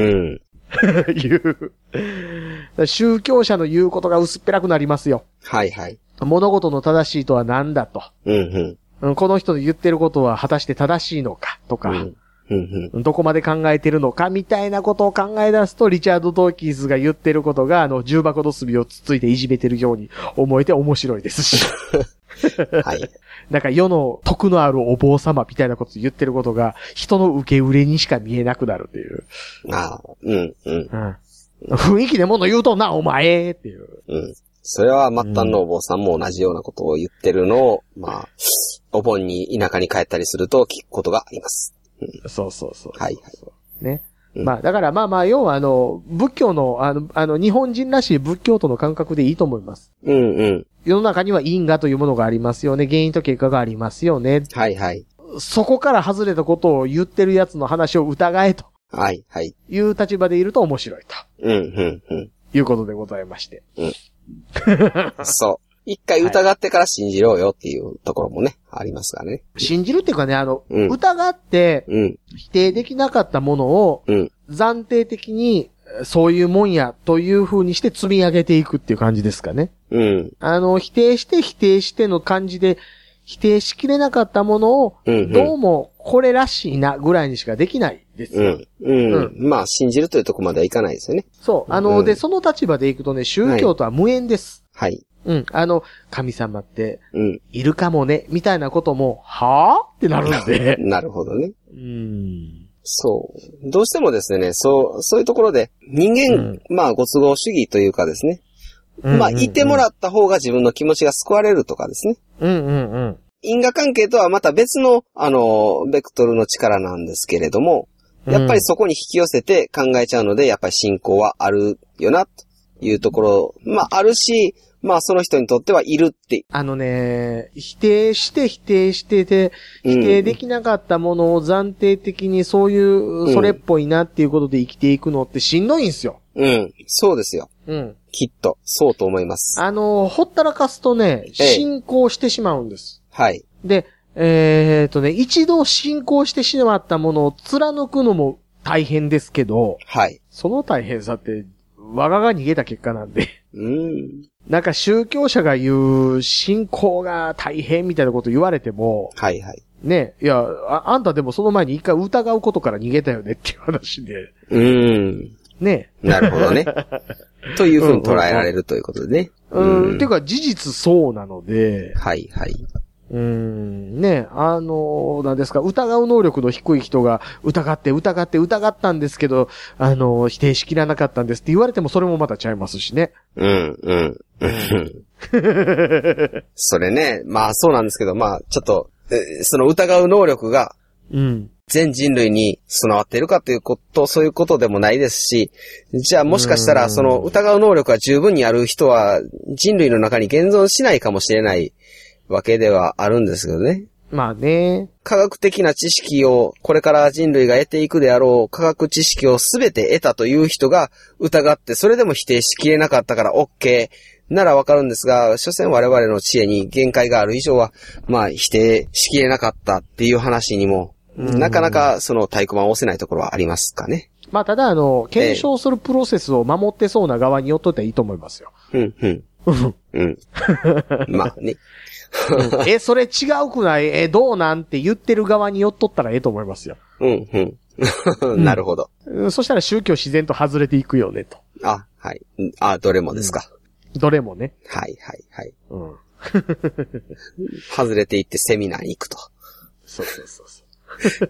[SPEAKER 2] いう。宗教者の言うことが薄っぺらくなりますよ。
[SPEAKER 3] はいはい。
[SPEAKER 2] 物事の正しいとは何だと。うんうん。この人の言ってることは果たして正しいのかとか。うんうんうん、どこまで考えてるのかみたいなことを考え出すと、リチャード・ドーキンスが言ってることが、あの、重箱の隅をつついていじめてるように思えて面白いですし。はい。なんか世の徳のあるお坊様みたいなこと言ってることが、人の受け売れにしか見えなくなるっていう。
[SPEAKER 3] ああ、うん、うん。うん、
[SPEAKER 2] 雰囲気で物言うとんな、お前っていう。
[SPEAKER 3] うん。それは末端のお坊さんも同じようなことを言ってるのを、うん、まあ、お盆に田舎に帰ったりすると聞くことがあります。
[SPEAKER 2] うん、そうそうそうそう。
[SPEAKER 3] はいはい。
[SPEAKER 2] ね。うん、まあ、だからまあまあ、要はあの、仏教の、あの、あの、日本人らしい仏教徒の感覚でいいと思います。
[SPEAKER 3] うんうん。
[SPEAKER 2] 世の中には因果というものがありますよね。原因と結果がありますよね。
[SPEAKER 3] はいはい。
[SPEAKER 2] そこから外れたことを言ってるやつの話を疑えと。
[SPEAKER 3] はいはい。
[SPEAKER 2] いう立場でいると面白いと。
[SPEAKER 3] うんうんうん。
[SPEAKER 2] いうことでございまして。
[SPEAKER 3] うん。そう。一回疑ってから信じろよっていうところもね、はい、ありますからね。
[SPEAKER 2] 信じるっていうかね、あの、うん、疑って、否定できなかったものを、うん、暫定的に、そういうもんや、という風にして積み上げていくっていう感じですかね。うん。あの、否定して否定しての感じで、否定しきれなかったものを、うんうん、どうもこれらしいなぐらいにしかできないですよ。
[SPEAKER 3] うん。うん。うん、まあ、信じるというところまではいかないですよね。
[SPEAKER 2] そう。あの、うん、で、その立場でいくとね、宗教とは無縁です。
[SPEAKER 3] はい。はい
[SPEAKER 2] うん。あの、神様って、うん。いるかもね、みたいなことも、はぁってなるんで。
[SPEAKER 3] なるほどね。うん。そう。どうしてもですね、そう、そういうところで、人間、うん、まあ、ご都合主義というかですね。うんうんうん、まあ、いてもらった方が自分の気持ちが救われるとかですね。うんうんうん。因果関係とはまた別の、あの、ベクトルの力なんですけれども、やっぱりそこに引き寄せて考えちゃうので、やっぱり信仰はあるよな、というところ、まあ、あるし、まあその人にとってはいるって。
[SPEAKER 2] あのね、否定して否定してて、否定できなかったものを暫定的にそういう、それっぽいなっていうことで生きていくのってしんどいんですよ。
[SPEAKER 3] うん。そうですよ。うん。きっと、そうと思います。
[SPEAKER 2] あの、ほったらかすとね、信仰してしまうんです。
[SPEAKER 3] はい。
[SPEAKER 2] で、えーっとね、一度信仰してしまったものを貫くのも大変ですけど、
[SPEAKER 3] はい。
[SPEAKER 2] その大変さって、我がが逃げた結果なんで。うん。なんか宗教者が言う信仰が大変みたいなこと言われても、
[SPEAKER 3] はいはい。
[SPEAKER 2] ね、いや、あ、あんたでもその前に一回疑うことから逃げたよねっていう話で。
[SPEAKER 3] うーん。
[SPEAKER 2] ね。
[SPEAKER 3] なるほどね。というふうに捉えられるということでね。
[SPEAKER 2] うん、うんうん。っていうか事実そうなので。
[SPEAKER 3] はいはい。
[SPEAKER 2] うーん、ね、あの、なんですか、疑う能力の低い人が疑って疑って疑ったんですけど、あの、否定しきらなかったんですって言われてもそれもまたちゃいますしね。
[SPEAKER 3] うん、うん。それね、まあそうなんですけど、まあちょっと、その疑う能力が、うん。全人類に備わっているかということ、そういうことでもないですし、じゃあもしかしたらその疑う能力が十分にある人は人類の中に現存しないかもしれないわけではあるんですけどね。
[SPEAKER 2] まあね。
[SPEAKER 3] 科学的な知識をこれから人類が得ていくであろう科学知識をすべて得たという人が疑ってそれでも否定しきれなかったから OK ならわかるんですが、所詮我々の知恵に限界がある以上は、まあ否定しきれなかったっていう話にも、なかなかその太鼓判を押せないところはありますかね。
[SPEAKER 2] まあただあの、検証するプロセスを守ってそうな側によっといたらいいと思いますよ。
[SPEAKER 3] うん、うん。うん。まあね。
[SPEAKER 2] え、それ違うくない？え、どうなんて言ってる側に寄っとったらええと思いますよ。
[SPEAKER 3] うん、うん。なるほど、
[SPEAKER 2] うん。そしたら宗教自然と外れていくよね、と。
[SPEAKER 3] あ、はい。あ、どれもですか。
[SPEAKER 2] うん、どれもね。
[SPEAKER 3] はい、はい、はい。
[SPEAKER 2] うん。
[SPEAKER 3] 外れていってセミナーに行くと。
[SPEAKER 2] そうそうそうそう。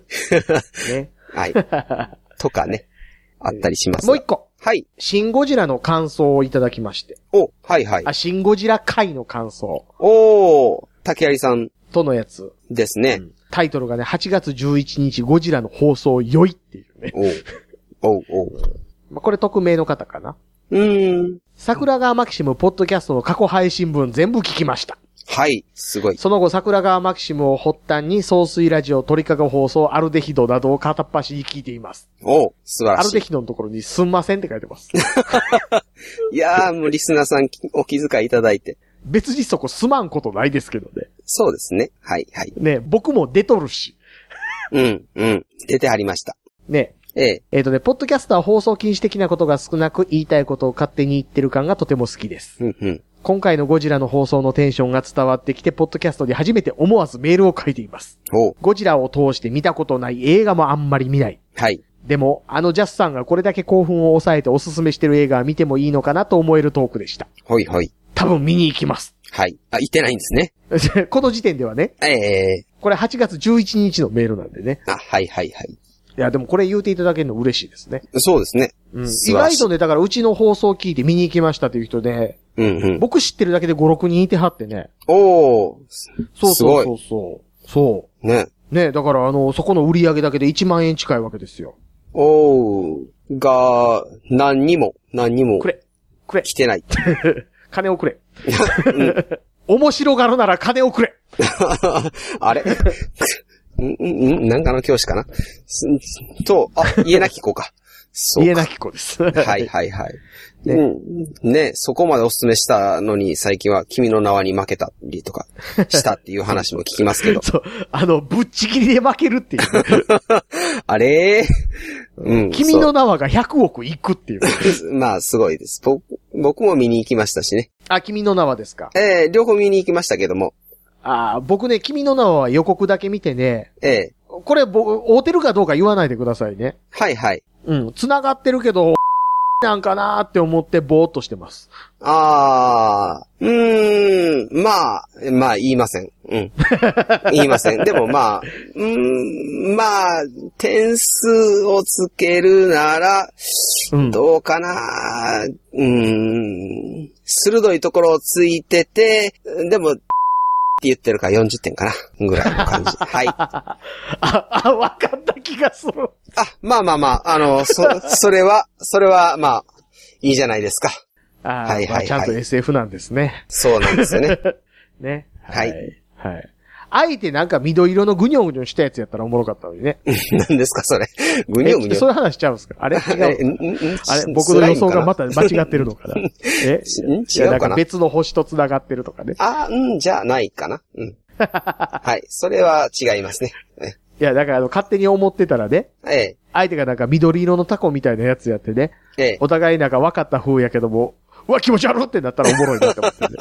[SPEAKER 2] ね。
[SPEAKER 3] はい。とかね。あったりします。
[SPEAKER 2] もう一個。
[SPEAKER 3] はい。
[SPEAKER 2] シンゴジラの感想をいただきまして。
[SPEAKER 3] お、はいはい。
[SPEAKER 2] あ、シンゴジラ回の感想。
[SPEAKER 3] おー、竹槍さん。
[SPEAKER 2] とのやつ。
[SPEAKER 3] ですね、うん。
[SPEAKER 2] タイトルがね、はちがつじゅういちにちゴジラの放送良いっていうね。
[SPEAKER 3] おう、おう、おう。
[SPEAKER 2] まあ、これ匿名の方かな。
[SPEAKER 3] うーん。
[SPEAKER 2] 桜川マキシムポッドキャストの過去配信分全部聞きました。
[SPEAKER 3] はい、すごい。
[SPEAKER 2] その後、桜川マキシムを発端に、総水ラジオ、鳥かご放送、アルデヒドなどを片っ端に聞いています。
[SPEAKER 3] おう、素晴らしい。
[SPEAKER 2] アルデヒドのところに、すんませんって書いてます。
[SPEAKER 3] いやー、もうリスナーさんお気遣いいただいて。
[SPEAKER 2] 別にそこすまんことないですけどね。
[SPEAKER 3] そうですね。はい、はい。
[SPEAKER 2] ね、僕も出とるし。
[SPEAKER 3] うん、うん。出てはりました。
[SPEAKER 2] ね。
[SPEAKER 3] ええ。
[SPEAKER 2] えっとね、ポッドキャストは放送禁止的なことが少なく、言いたいことを勝手に言ってる感がとても好きです。
[SPEAKER 3] うんうん。
[SPEAKER 2] 今回のゴジラの放送のテンションが伝わってきて、ポッドキャストで初めて思わずメールを書いています。ゴジラを通して見たことない映画もあんまり見ない。
[SPEAKER 3] はい。
[SPEAKER 2] でも、あのジャスさんがこれだけ興奮を抑えておすすめしてる映画は見てもいいのかなと思えるトークでした。
[SPEAKER 3] ほいほい。
[SPEAKER 2] 多分見に行きます。
[SPEAKER 3] はい。あ、行ってないんですね。
[SPEAKER 2] この時点ではね。
[SPEAKER 3] ええー。
[SPEAKER 2] これはちがつじゅういちにちのメールなんでね。
[SPEAKER 3] あ、はいはいはい。
[SPEAKER 2] いや、でもこれ言うていただけるの嬉しいですね。
[SPEAKER 3] そうですね。
[SPEAKER 2] うん、意外とね、だからうちの放送聞いて見に行きましたという人で、
[SPEAKER 3] うんうん、
[SPEAKER 2] 僕知ってるだけでご、ろくにんいてはってね。
[SPEAKER 3] おー。
[SPEAKER 2] そうそうそうそう。そう。
[SPEAKER 3] ね。
[SPEAKER 2] ね、だからあの、そこの売り上げだけでいちまんえん近いわけですよ。
[SPEAKER 3] おー。が、何にも、何にも。
[SPEAKER 2] くれ。くれ。
[SPEAKER 3] 来てない。
[SPEAKER 2] 金をくれ。うん、面白がるなら金をくれ。
[SPEAKER 3] あれんんなんかの教師かなと、あ、家なき子か。
[SPEAKER 2] そうか。家なき子です。
[SPEAKER 3] はいはいはい。ね、うん、ね、そこまでお勧めしたのに最近は君の名はに負けたりとかしたっていう話も聞きますけど。
[SPEAKER 2] そう。あの、ぶっちぎりで負けるっていう。
[SPEAKER 3] あれ
[SPEAKER 2] ー、うん、君の名はがひゃくおくいくっていう。
[SPEAKER 3] まあ、すごいです。僕、僕も見に行きましたしね。
[SPEAKER 2] あ、君の名はですか？
[SPEAKER 3] ええー、両方見に行きましたけども。
[SPEAKER 2] ああ、僕ね、君の名は予告だけ見てね。
[SPEAKER 3] ええ。
[SPEAKER 2] これ、ぼ、合うてるかどうか言わないでくださいね。
[SPEAKER 3] はいはい。
[SPEAKER 2] うん、繋がってるけど、なんかなーって思ってぼーっとしてます。
[SPEAKER 3] ああ、うーん、まあ、まあ言いません。うん。言いません。でもまあ、うーん、まあ、点数をつけるなら、うん、どうかな、うーん、鋭いところをついてて、でも、って言ってるからよんじゅってんかなぐらいの感じ。はい。あ、
[SPEAKER 2] あ、わかった気がする。
[SPEAKER 3] あ、まあまあまあ、あの、そ、それは、それは、まあ、いいじゃないですか。
[SPEAKER 2] ああ、はいはい、はい、まあ、ちゃんと エスエフ なんですね。
[SPEAKER 3] そうなんですよね。
[SPEAKER 2] ね。はい。はい。あえてなんか緑色のぐにょぐにょしたやつやったらおもろかったのにね。
[SPEAKER 3] 何ですかそれ。ぐにょぐにょ。
[SPEAKER 2] そういう話しちゃうんですかあれ違う。あれ僕の予想がまた間違ってるのかなえ
[SPEAKER 3] 違うかな。
[SPEAKER 2] なんか別の星と繋がってるとかね。
[SPEAKER 3] あうん、じゃないかな。うん。はい。それは違いますね。
[SPEAKER 2] いや、だからあの、勝手に思ってたらね。
[SPEAKER 3] ええ。
[SPEAKER 2] 相手がなんか緑色のタコみたいなやつやってね。ええ。お互いなんか分かった風やけども、うわ、気持ち悪ってなったらおもろいなって思ってね。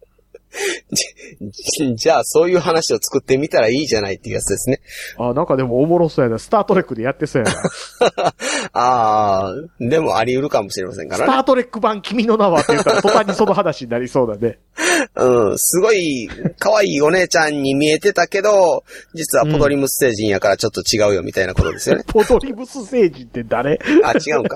[SPEAKER 3] じ, じゃあ、そういう話を作ってみたらいいじゃないっていうやつですね。
[SPEAKER 2] あ、なんかでもおもろそうやな。スタートレックでやってそうやな。
[SPEAKER 3] ああ、でもあり得るかもしれませんからね。
[SPEAKER 2] スタートレック版君の名はって言ったら途端にその話になりそうだね。
[SPEAKER 3] うん、すごい可愛いお姉ちゃんに見えてたけど、実はポドリムス星人やからちょっと違うよみたいなことですよね。
[SPEAKER 2] ポドリムス星人って誰？
[SPEAKER 3] あ、違うんか。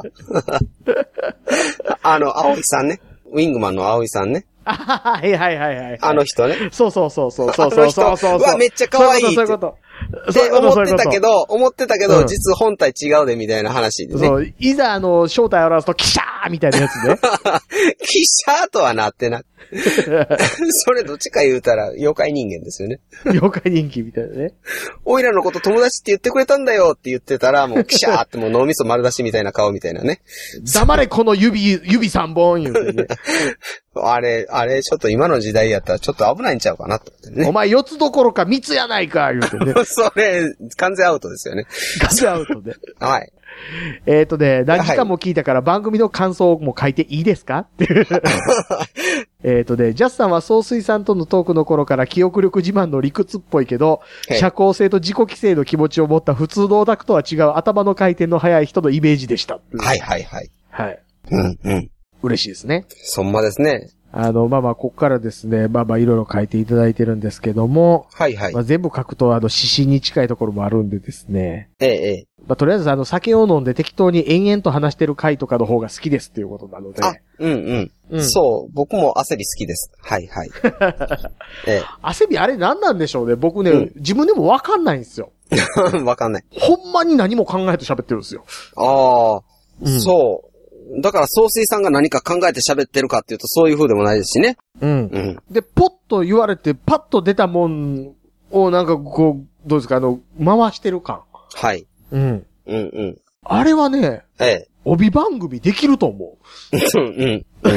[SPEAKER 3] あの、青井さんね。ウィングマンの青井さんね。
[SPEAKER 2] はいはいはいはい。
[SPEAKER 3] あの人ね。
[SPEAKER 2] そうそうそうそうそうそうそうそう。
[SPEAKER 3] うわ、めっちゃ可愛いって。
[SPEAKER 2] そういうこと。
[SPEAKER 3] で、思ってたけど、思ってたけど、実本体違うでみたいな話でね。
[SPEAKER 2] そう、いざあの、正体を表すと、キシャーみたいなやつね。
[SPEAKER 3] キシャーとはなってなくそれどっちか言うたら妖怪人間ですよね。
[SPEAKER 2] 妖怪人気みたいなね。
[SPEAKER 3] おいらのこと友達って言ってくれたんだよって言ってたら、もうキシャーってもう脳みそ丸出しみたいな顔みたいなね。
[SPEAKER 2] 黙れこの指、指三本言うてね。
[SPEAKER 3] あれ、あれ、ちょっと今の時代やったらちょっと危ないんちゃうかなってね。
[SPEAKER 2] お前四つどころか三つやないか言うてね。
[SPEAKER 3] それ、完全アウトですよね。
[SPEAKER 2] 完全アウトで。
[SPEAKER 3] はい。
[SPEAKER 2] えっとね、何時間も聞いたから番組の感想も書いていいですかっていう。えっとね、ジャスさんは総帥さんとのトークの頃から記憶力自慢の理屈っぽいけど、社交性と自己規制の気持ちを持った普通のオタクとは違う頭の回転の速い人のイメージでした。
[SPEAKER 3] はいはいはい。
[SPEAKER 2] はい。
[SPEAKER 3] うんうん。
[SPEAKER 2] 嬉しいですね。
[SPEAKER 3] そんまですね。
[SPEAKER 2] あの、まあまあ、こっからですね、まあまあ、いろいろ書いていただいてるんですけども、
[SPEAKER 3] はいはい。
[SPEAKER 2] まあ、全部書くと、あの、指針に近いところもあるんでですね。
[SPEAKER 3] ええ、ええ。
[SPEAKER 2] まあ、とりあえず、あの、酒を飲んで適当に延々と話してる回とかの方が好きですっていうことなので。
[SPEAKER 3] あ、うんうん。うん、そう、僕も焦り好きです。はいはい。
[SPEAKER 2] ええ。焦り、あれ何なんでしょうね。僕ね、うん、自分でもわかんないんですよ。
[SPEAKER 3] わかんない。
[SPEAKER 2] ほんまに何も考えて喋ってるんですよ。
[SPEAKER 3] ああ、うん、そう。だから、総帥さんが何か考えて喋ってるかっていうと、そういう風でもないですしね。
[SPEAKER 2] うん。うん。で、ポッと言われて、パッと出たもんを、なんかこう、どうですか、あの、回してる感。
[SPEAKER 3] はい。
[SPEAKER 2] うん。
[SPEAKER 3] うんうん。
[SPEAKER 2] あれはね、
[SPEAKER 3] ええ。
[SPEAKER 2] 帯番組できると思
[SPEAKER 3] う。うんうん。うん、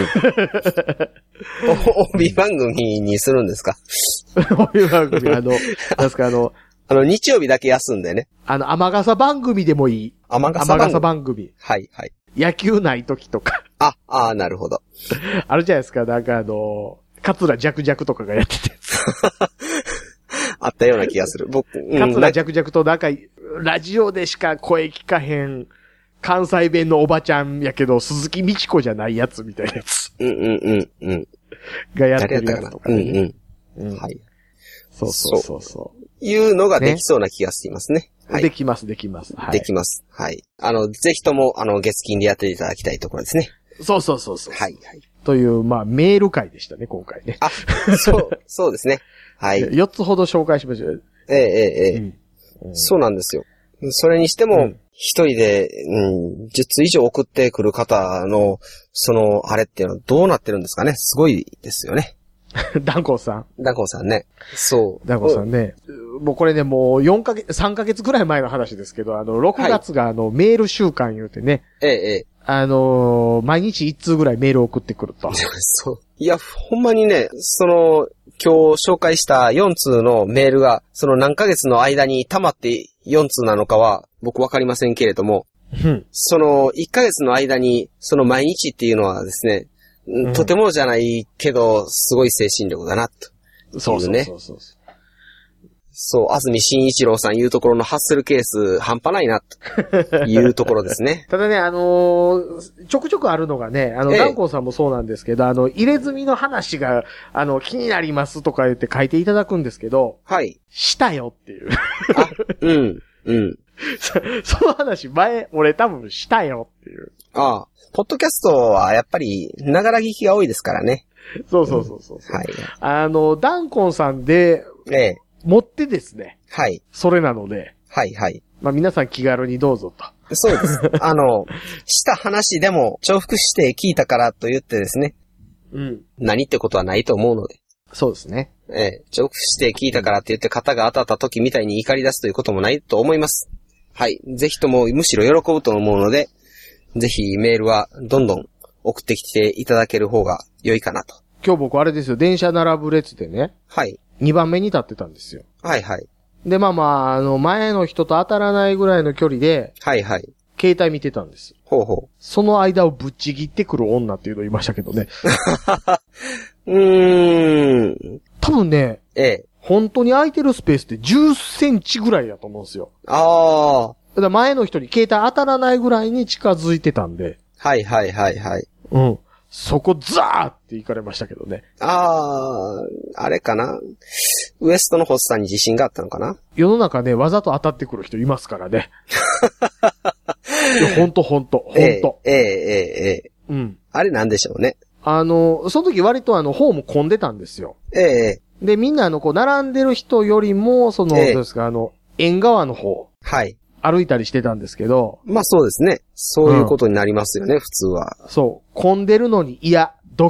[SPEAKER 3] 帯番組にするんですか？
[SPEAKER 2] 帯番組、あの、なんですか、あの、
[SPEAKER 3] あの、日曜日だけ休んでね。
[SPEAKER 2] あの、雨傘番組でもいい。
[SPEAKER 3] 雨傘番組。
[SPEAKER 2] 雨傘番組。
[SPEAKER 3] はいはい。
[SPEAKER 2] 野球ない時とか。
[SPEAKER 3] あ、ああ、なるほど。
[SPEAKER 2] あるじゃないですか、なんかあの、桂ジャクジャクとかがやってて。
[SPEAKER 3] あったような気がする。僕、
[SPEAKER 2] うん、桂ジャクジャクとなんか、ラジオでしか声聞かへん、関西弁のおばちゃんやけど、鈴木美智子じゃないやつみたいなやつ。
[SPEAKER 3] うんうんうんうん。
[SPEAKER 2] がやってるやつとか、
[SPEAKER 3] ね。うんうん。うん、はい。
[SPEAKER 2] そうそうそうそう。
[SPEAKER 3] いうのができそうな気がしていますね。
[SPEAKER 2] はい、できます、できます。
[SPEAKER 3] はい。できます。はい。あの、ぜひとも、あの、月金でやっていただきたいところですね。
[SPEAKER 2] そうそうそうそう。
[SPEAKER 3] はい、はい。
[SPEAKER 2] という、まあ、メール会でしたね、今回ね。
[SPEAKER 3] あ、そう、そうですね。はい。
[SPEAKER 2] よっつほど紹介しました。
[SPEAKER 3] ええ、ええ、ええ、うん。そうなんですよ。それにしても、一、うん、人で、うん、じゅっつ以上送ってくる方の、その、あれっていうのはどうなってるんですかね。すごいですよね。
[SPEAKER 2] ダンコンさん。
[SPEAKER 3] ダンコンさんね。そう。
[SPEAKER 2] ダンコンさんね。もうこれね、もうよんかげつ、さんかげつぐらい前の話ですけど、あの、ろくがつがあの、はい、メール週間言うてね。
[SPEAKER 3] ええ、ええ。
[SPEAKER 2] あのー、毎日一通ぐらいメールを送ってくると。
[SPEAKER 3] そう。いや、ほんまにね、その、今日紹介したよんつうのメールが、その何ヶ月の間に溜まってよんつうなのかは、僕わかりませんけれども、
[SPEAKER 2] うん、そ
[SPEAKER 3] の、いっかげつの間に、その毎日っていうのはですね、うん、とてもじゃないけど、すごい精神力だな、と、ね。
[SPEAKER 2] そうそうそうそう。
[SPEAKER 3] そう、安住紳一郎さん言うところのハッスルケース半端ないな、というところですね。
[SPEAKER 2] ただね、あのー、ちょくちょくあるのがね、あの、ダンコンさんもそうなんですけど、あの、入れ墨の話が、あの、気になりますとか言って書いていただくんですけど、
[SPEAKER 3] はい。
[SPEAKER 2] したよっていう。
[SPEAKER 3] あ、うん、うん。
[SPEAKER 2] そ, その話前、俺多分したよっていう。
[SPEAKER 3] ああ。ポッドキャストはやっぱり、ながら聞きが多いですからね。
[SPEAKER 2] そうそうそうそう、うん。
[SPEAKER 3] はい。
[SPEAKER 2] あの、ダンコンさんで、
[SPEAKER 3] ええ。
[SPEAKER 2] 持ってですね。
[SPEAKER 3] はい。
[SPEAKER 2] それなので。
[SPEAKER 3] はいはい。
[SPEAKER 2] まあ皆さん気軽にどうぞ
[SPEAKER 3] と。そうです。あの、した話でも重複して聞いたからと言ってですね。
[SPEAKER 2] うん。
[SPEAKER 3] 何ってことはないと思うので。
[SPEAKER 2] そうですね。
[SPEAKER 3] ええ。重複して聞いたからって言って肩が当たった時みたいに怒り出すということもないと思います。はい。ぜひともむしろ喜ぶと思うので、ぜひメールはどんどん送ってきていただける方が良いかなと。
[SPEAKER 2] 今日僕あれですよ、電車並ぶ列でね。
[SPEAKER 3] はい。
[SPEAKER 2] にばんめに立ってたんですよ。
[SPEAKER 3] はいはい。
[SPEAKER 2] で、まあまあ、あの、前の人と当たらないぐらいの距離で。
[SPEAKER 3] はいはい。
[SPEAKER 2] 携帯見てたんです。
[SPEAKER 3] ほうほう。
[SPEAKER 2] その間をぶっちぎってくる女っていうのを言いましたけどね。
[SPEAKER 3] うーん。
[SPEAKER 2] 多分ね。
[SPEAKER 3] ええ。
[SPEAKER 2] 本当に空いてるスペースってじゅっセンチぐらいだと思うんですよ。
[SPEAKER 3] ああ。
[SPEAKER 2] だから前の人に携帯当たらないぐらいに近づいてたんで。
[SPEAKER 3] はいはいはいはい。
[SPEAKER 2] うん。そこザーって行かれましたけどね。
[SPEAKER 3] ああ、あれかな。ウエストの発作に自信があったのかな。
[SPEAKER 2] 世の中ね、わざと当たってくる人いますからね。いや、ほんとほんと、ほんと。
[SPEAKER 3] ええええええ。うん。あれなんでしょうね。
[SPEAKER 2] あの、その時割とあの、ホーム混んでたんですよ。
[SPEAKER 3] ええ。
[SPEAKER 2] で、みんなあの、こう、並んでる人よりも、その、ええ、どうですか、あの、縁側の方。
[SPEAKER 3] はい。
[SPEAKER 2] 歩いたりしてたんですけど。
[SPEAKER 3] まあそうですね。そういうことになりますよね、うん、普通は。
[SPEAKER 2] そう。混んでるのに、いや、どけって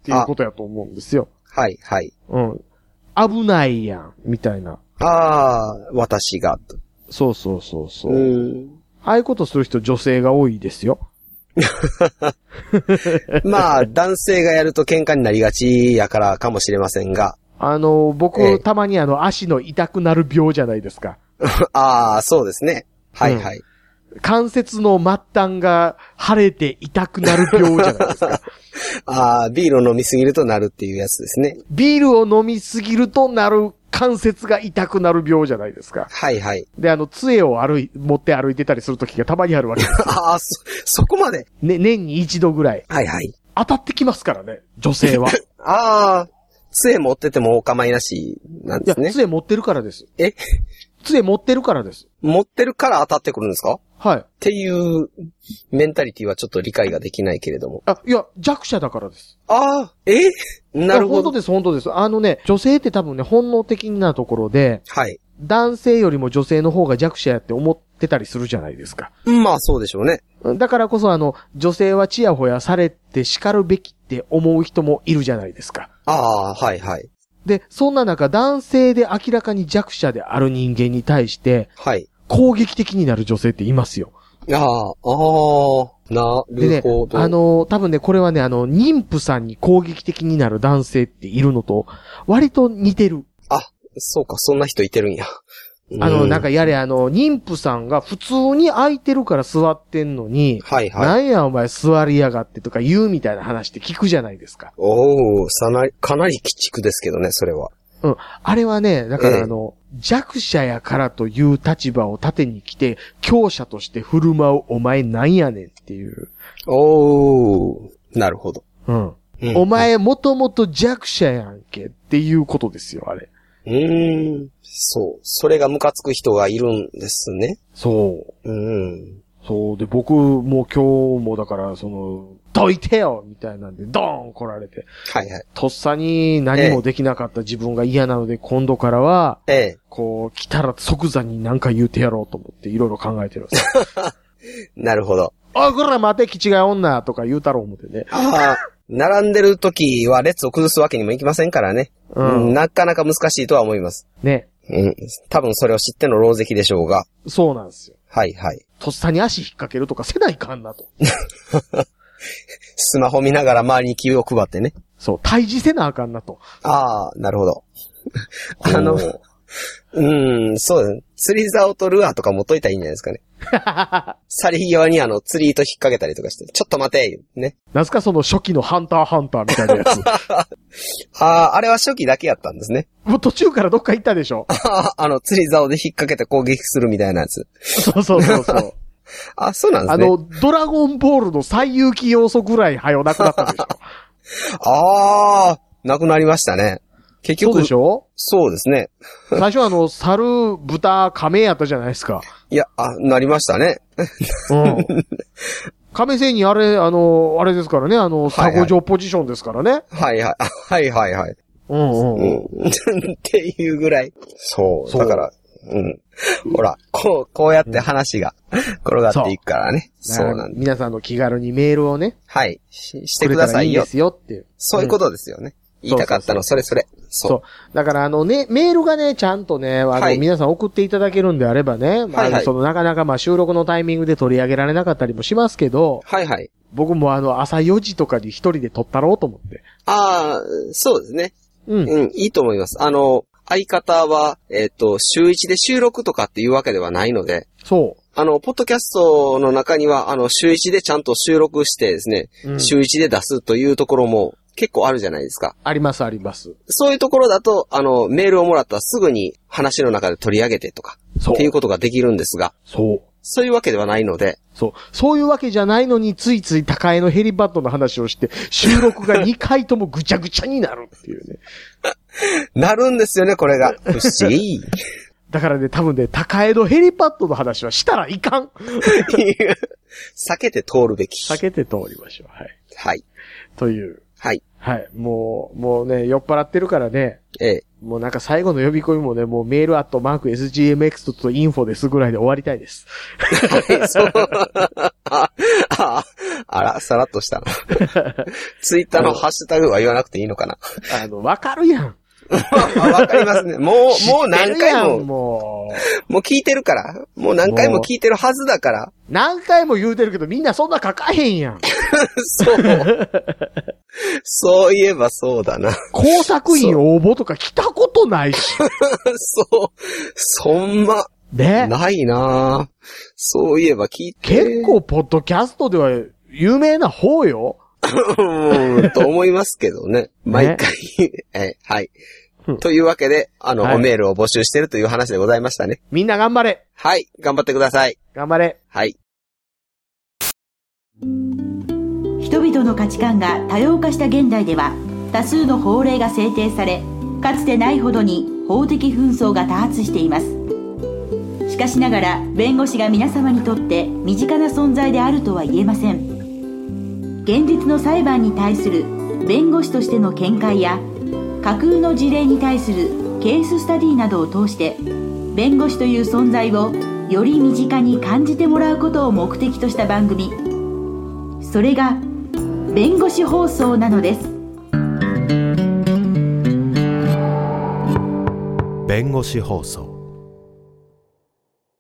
[SPEAKER 2] っていうことやと思うんですよ。
[SPEAKER 3] はい、はい。
[SPEAKER 2] うん。危ないやん、みたいな。
[SPEAKER 3] ああ、私が。
[SPEAKER 2] そうそうそうそう。うん。ああいうことする人女性が多いですよ。
[SPEAKER 3] まあ、男性がやると喧嘩になりがちやからかもしれませんが。
[SPEAKER 2] あの、僕、ええ、たまにあの、足の痛くなる病じゃないですか。
[SPEAKER 3] ああ、そうですね。はいはい。うん、
[SPEAKER 2] 関節の末端が腫れて痛くなる病じゃないですか。
[SPEAKER 3] ああ、ビールを飲みすぎるとなるっていうやつですね。
[SPEAKER 2] ビールを飲みすぎるとなる関節が痛くなる病じゃないですか。
[SPEAKER 3] はいはい。
[SPEAKER 2] で、あの、杖を歩い、持って歩いてたりするときがたまにあるわけです。
[SPEAKER 3] ああ、そ、そこまで。
[SPEAKER 2] ね、年に一度ぐらい。
[SPEAKER 3] はいはい。
[SPEAKER 2] 当たってきますからね、女性は。
[SPEAKER 3] ああ、杖持っててもお構いなしなんですね。
[SPEAKER 2] いや、杖持ってるからです。
[SPEAKER 3] え
[SPEAKER 2] 杖持ってるからです。
[SPEAKER 3] 持ってるから当たってくるんですか？
[SPEAKER 2] はい。
[SPEAKER 3] っていうメンタリティはちょっと理解ができないけれども。
[SPEAKER 2] あ、いや、弱者だからです。
[SPEAKER 3] ああ、えなるほど。
[SPEAKER 2] 本当です、本当です。あのね、女性って多分ね、本能的なところで、
[SPEAKER 3] はい。
[SPEAKER 2] 男性よりも女性の方が弱者やって思ってたりするじゃないですか。
[SPEAKER 3] まあそうでしょうね。
[SPEAKER 2] だからこそあの、女性はチヤホヤされて叱るべきって思う人もいるじゃないですか。
[SPEAKER 3] ああ、はいはい。で、
[SPEAKER 2] そんな中、男性で明らかに弱者である人間に対して、
[SPEAKER 3] はい。
[SPEAKER 2] 攻撃的になる女性っていますよ。
[SPEAKER 3] ああ、ああ、なるほど。
[SPEAKER 2] でね、あの、多分ね、これはね、あの、妊婦さんに攻撃的になる男性っているのと、割と似てる。
[SPEAKER 3] あ、そうか、そんな人いてるんや。
[SPEAKER 2] あの、なんかやれ、あの、妊婦さんが普通に空いてるから座ってんのに、
[SPEAKER 3] はいはい。
[SPEAKER 2] なんやお前座りやがってとか言うみたいな話って聞くじゃないですか。
[SPEAKER 3] おー、さな、かなり鬼畜ですけどね、それは。
[SPEAKER 2] うん。あれはね、だからあの、ええ、弱者やからという立場を盾に来て、強者として振る舞うお前なんやねんっていう。
[SPEAKER 3] おー、なるほど。
[SPEAKER 2] うん。うん、お前もともと弱者やんけっていうことですよ、あれ。
[SPEAKER 3] うーん。そう。それがムカつく人がいるんですね。
[SPEAKER 2] そう。うん。そう。で、僕も今日もだから、その、どいてよみたいなんで、ドーン来られて。
[SPEAKER 3] はいはい。
[SPEAKER 2] とっさに何もできなかった自分が嫌なので、ええ、今度からは、
[SPEAKER 3] ええ。
[SPEAKER 2] こう、来たら即座に何か言うてやろうと思っていろいろ考えてるんです
[SPEAKER 3] よ。なるほど。
[SPEAKER 2] あ、こら待て、気違い女とか言うたろう思ってね。
[SPEAKER 3] ああ。並んでる時は列を崩すわけにもいきませんからね。うん。なかなか難しいとは思います。
[SPEAKER 2] ね。
[SPEAKER 3] うん。多分それを知っての狼藉でしょうが。
[SPEAKER 2] そうなんですよ。
[SPEAKER 3] はいはい。
[SPEAKER 2] とっさに足引っ掛けるとかせないかんなと。
[SPEAKER 3] スマホ見ながら周りに気を配ってね。
[SPEAKER 2] そう、退治せなあかんなと。
[SPEAKER 3] ああ、なるほど。あの、うーん、そうですね。釣り竿とルアーとか持っといたらいいんじゃないですかね。去り際にあの、釣り糸引っ掛けたりとかして、ちょっと待て、ね。
[SPEAKER 2] なんすかその初期のハンターハンターみたいなやつ。
[SPEAKER 3] ああ、あれは初期だけやったんですね。
[SPEAKER 2] もう途中からどっか行ったでしょ。
[SPEAKER 3] あの、釣り竿で引っ掛けて攻撃するみたいなやつ。
[SPEAKER 2] そうそうそうそう。
[SPEAKER 3] あ、そうなんですね。
[SPEAKER 2] あの、ドラゴンボールの最有機要素ぐらい早なくなったでしょ。
[SPEAKER 3] ああ、なくなりましたね。結局。
[SPEAKER 2] そうでしょ？
[SPEAKER 3] そうですね。
[SPEAKER 2] 最初はあの、猿、豚、亀やったじゃないですか。
[SPEAKER 3] いや、あ、なりましたね。
[SPEAKER 2] うん。亀仙人あれ、あの、あれですからね、あの、サゴ状ポジションですからね。
[SPEAKER 3] はいはい。はいはいはい。
[SPEAKER 2] うんうんうん。
[SPEAKER 3] っていうぐらい。そう。だから、うん。ほら、こう、こうやって話が転がっていくからね。そう、そうなんです。
[SPEAKER 2] 皆さんの気軽にメールをね。
[SPEAKER 3] はい。し、してくださいよ。
[SPEAKER 2] いいですよっていう。
[SPEAKER 3] そういうことですよね。うん、言いたかったの、それそれ。
[SPEAKER 2] そう。そう。だからあのね、メールがね、ちゃんとね、あの、はい、皆さん送っていただけるんであればね、はいはい、あのそのなかなかまあ収録のタイミングで取り上げられなかったりもしますけど、
[SPEAKER 3] はいはい。
[SPEAKER 2] 僕もあの朝よじとかに一人で撮ったろうと思って。
[SPEAKER 3] ああ、そうですね。うん。うん、いいと思います。あの、相方は、えっと、週一で収録とかっていうわけではないので。
[SPEAKER 2] そう。
[SPEAKER 3] あの、ポッドキャストの中には、あの、週一でちゃんと収録してですね、うん、週一で出すというところも結構あるじゃないですか。
[SPEAKER 2] ありますあります。
[SPEAKER 3] そういうところだと、あの、メールをもらったらすぐに話の中で取り上げてとか、っていうことができるんですが。
[SPEAKER 2] そう。
[SPEAKER 3] そういうわけではないので。
[SPEAKER 2] そう。そういうわけじゃないのに、ついつい高江のヘリパッドの話をして、収録がにかいともぐちゃぐちゃになるっていうね。
[SPEAKER 3] なるんですよね、これが。不思議。
[SPEAKER 2] だからね、多分ね、高江のヘリパッドの話はしたらいかん。
[SPEAKER 3] 避けて通るべき。
[SPEAKER 2] 避けて通りましょう。はい。
[SPEAKER 3] はい。
[SPEAKER 2] という。
[SPEAKER 3] はい。
[SPEAKER 2] はい。もう、もうね、酔っ払ってるからね。ええ。もうなんか最後の呼び込みもね、もうメールアットマーク エスジーエムエックス とインフォですぐらいで終わりたいです。
[SPEAKER 3] はい、そう。あ、あ、あら、さらっとしたな。ツイッターのハッシュタグは言わなくていいのかな。
[SPEAKER 2] あの、わかるやん。
[SPEAKER 3] わかりますね。もう、もう何回も、
[SPEAKER 2] も
[SPEAKER 3] う、もう聞いてるから。もう何回も聞いてるはずだから。
[SPEAKER 2] 何回も言うてるけどみんなそんな書かへんやん。
[SPEAKER 3] そう。そういえばそうだな。
[SPEAKER 2] 工作員応募とか来たことないし。
[SPEAKER 3] そう。そんま。
[SPEAKER 2] ね。
[SPEAKER 3] ないな。そういえば聞いて。
[SPEAKER 2] 結構ポッドキャストでは有名な方よ。
[SPEAKER 3] うん、と思いますけどね。毎回。ね、はい。というわけで、あの、はい、おメールを募集してるという話でございましたね。
[SPEAKER 2] みんな頑張れ。
[SPEAKER 3] はい。頑張ってください。
[SPEAKER 2] 頑張れ。
[SPEAKER 3] はい。
[SPEAKER 1] 人々の価値観が多様化した現代では、多数の法令が制定され、かつてないほどに法的紛争が多発しています。しかしながら、弁護士が皆様にとって身近な存在であるとは言えません。現実の裁判に対する弁護士としての見解や架空の事例に対するケーススタディなどを通して弁護士という存在をより身近に感じてもらうことを目的とした番組、それが弁護士放送なのです。
[SPEAKER 4] 弁護士放送。